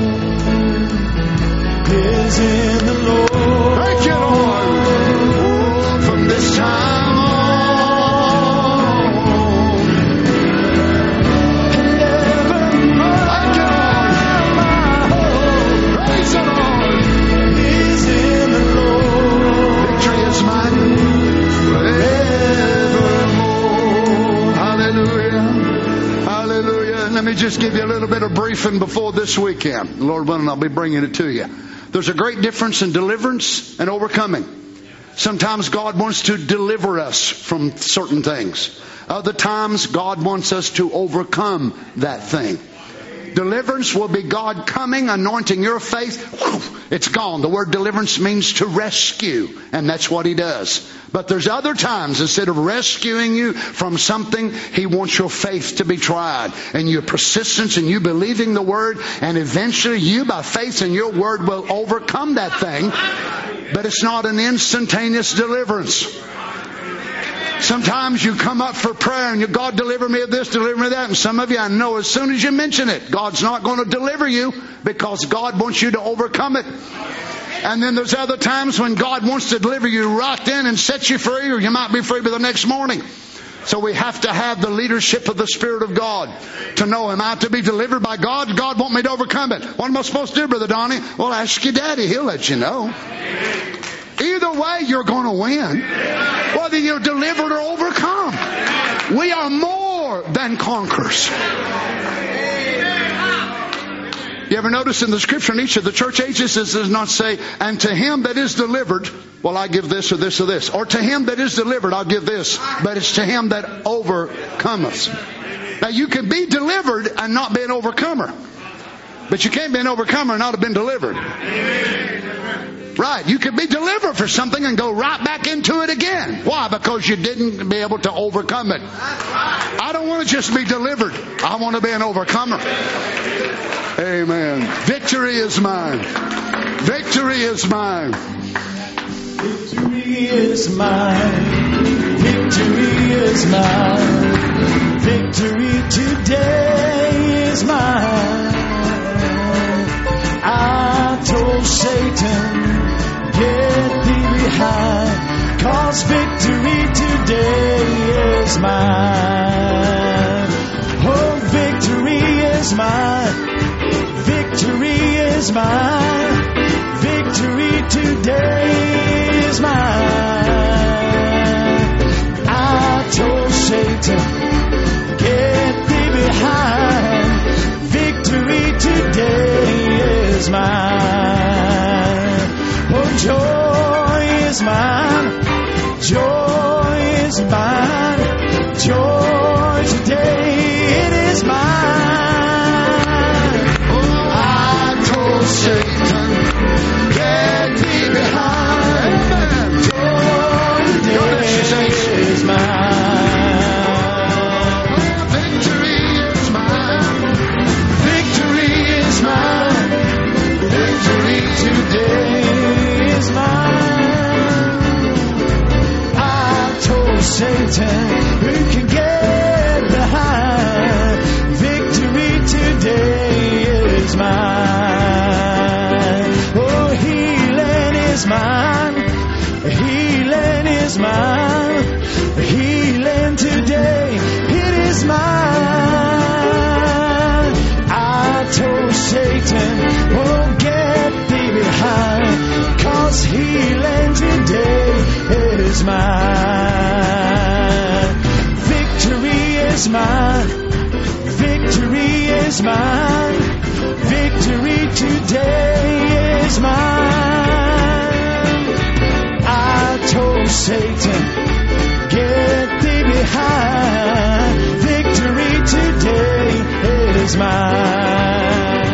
is in the Lord. Thank you, Lord. From this time on. And evermore. Thank you, Lord. Praise the Lord. Is in the Lord. Victory is mine forevermore. Hallelujah. Hallelujah. Let me just give you a little bit of briefing before this weekend. Lord willing, I'll be bringing it to you. There's a great difference in deliverance and overcoming. Sometimes God wants to deliver us from certain things. Other times God wants us to overcome that thing. Deliverance will be God coming, anointing your faith. It's gone. The word deliverance means to rescue, and that's what He does. But there's other times, instead of rescuing you from something, He wants your faith to be tried, and your persistence, and you believing the word, and eventually you, by faith in your word, will overcome that thing. But it's not an instantaneous deliverance. Sometimes you come up for prayer and you, God, deliver me of this, deliver me of that. And some of you, I know as soon as you mention it, God's not going to deliver you because God wants you to overcome it. And then there's other times when God wants to deliver you right then and set you free, or you might be free by the next morning. So we have to have the leadership of the Spirit of God to know, am I to be delivered by God? God want me to overcome it. What am I supposed to do, Brother Donnie? Well, ask your daddy. He'll let you know. Either way, you're going to win. Whether you're delivered or overcome. We are more than conquerors. You ever notice in the scripture in each of the church ages, it does not say, and to him that is delivered, well, I give this or this or this. Or to him that is delivered, I'll give this. But it's to him that overcometh. Now, you can be delivered and not be an overcomer. But you can't be an overcomer and not have been delivered. Right. You can be delivered for something and go right back into it again. Why? Because you didn't be able to overcome it. I don't want to just be delivered. I want to be an overcomer. Amen. Victory is mine. Victory is mine. Victory is mine. Victory is mine. Victory today is mine. I told Satan, get thee behind, 'cause victory today is mine. Oh, victory is mine. Victory is mine. Victory today is mine. I told Satan, get thee behind. Victory today is mine. Oh, joy is mine. Joy is mine. Joy today, it is mine. Oh, I told Satan, get thee behind. Joy today is mine. Victory is mine. Victory is mine. Victory today is mine. I told Satan, who can get behind? Victory today is mine. Oh, healing is mine. Healing is mine. Healing today, it is mine. I told Satan, oh, get thee behind, 'cause healing today is mine. Victory is mine. Victory is mine. Victory today is mine. I told Satan, get thee behind. Victory today is mine.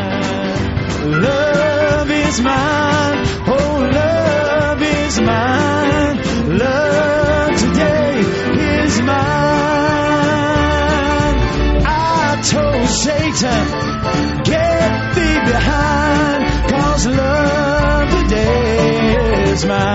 Love is mine. Oh, love is mine. Satan, get thee behind, 'cause love today is mine.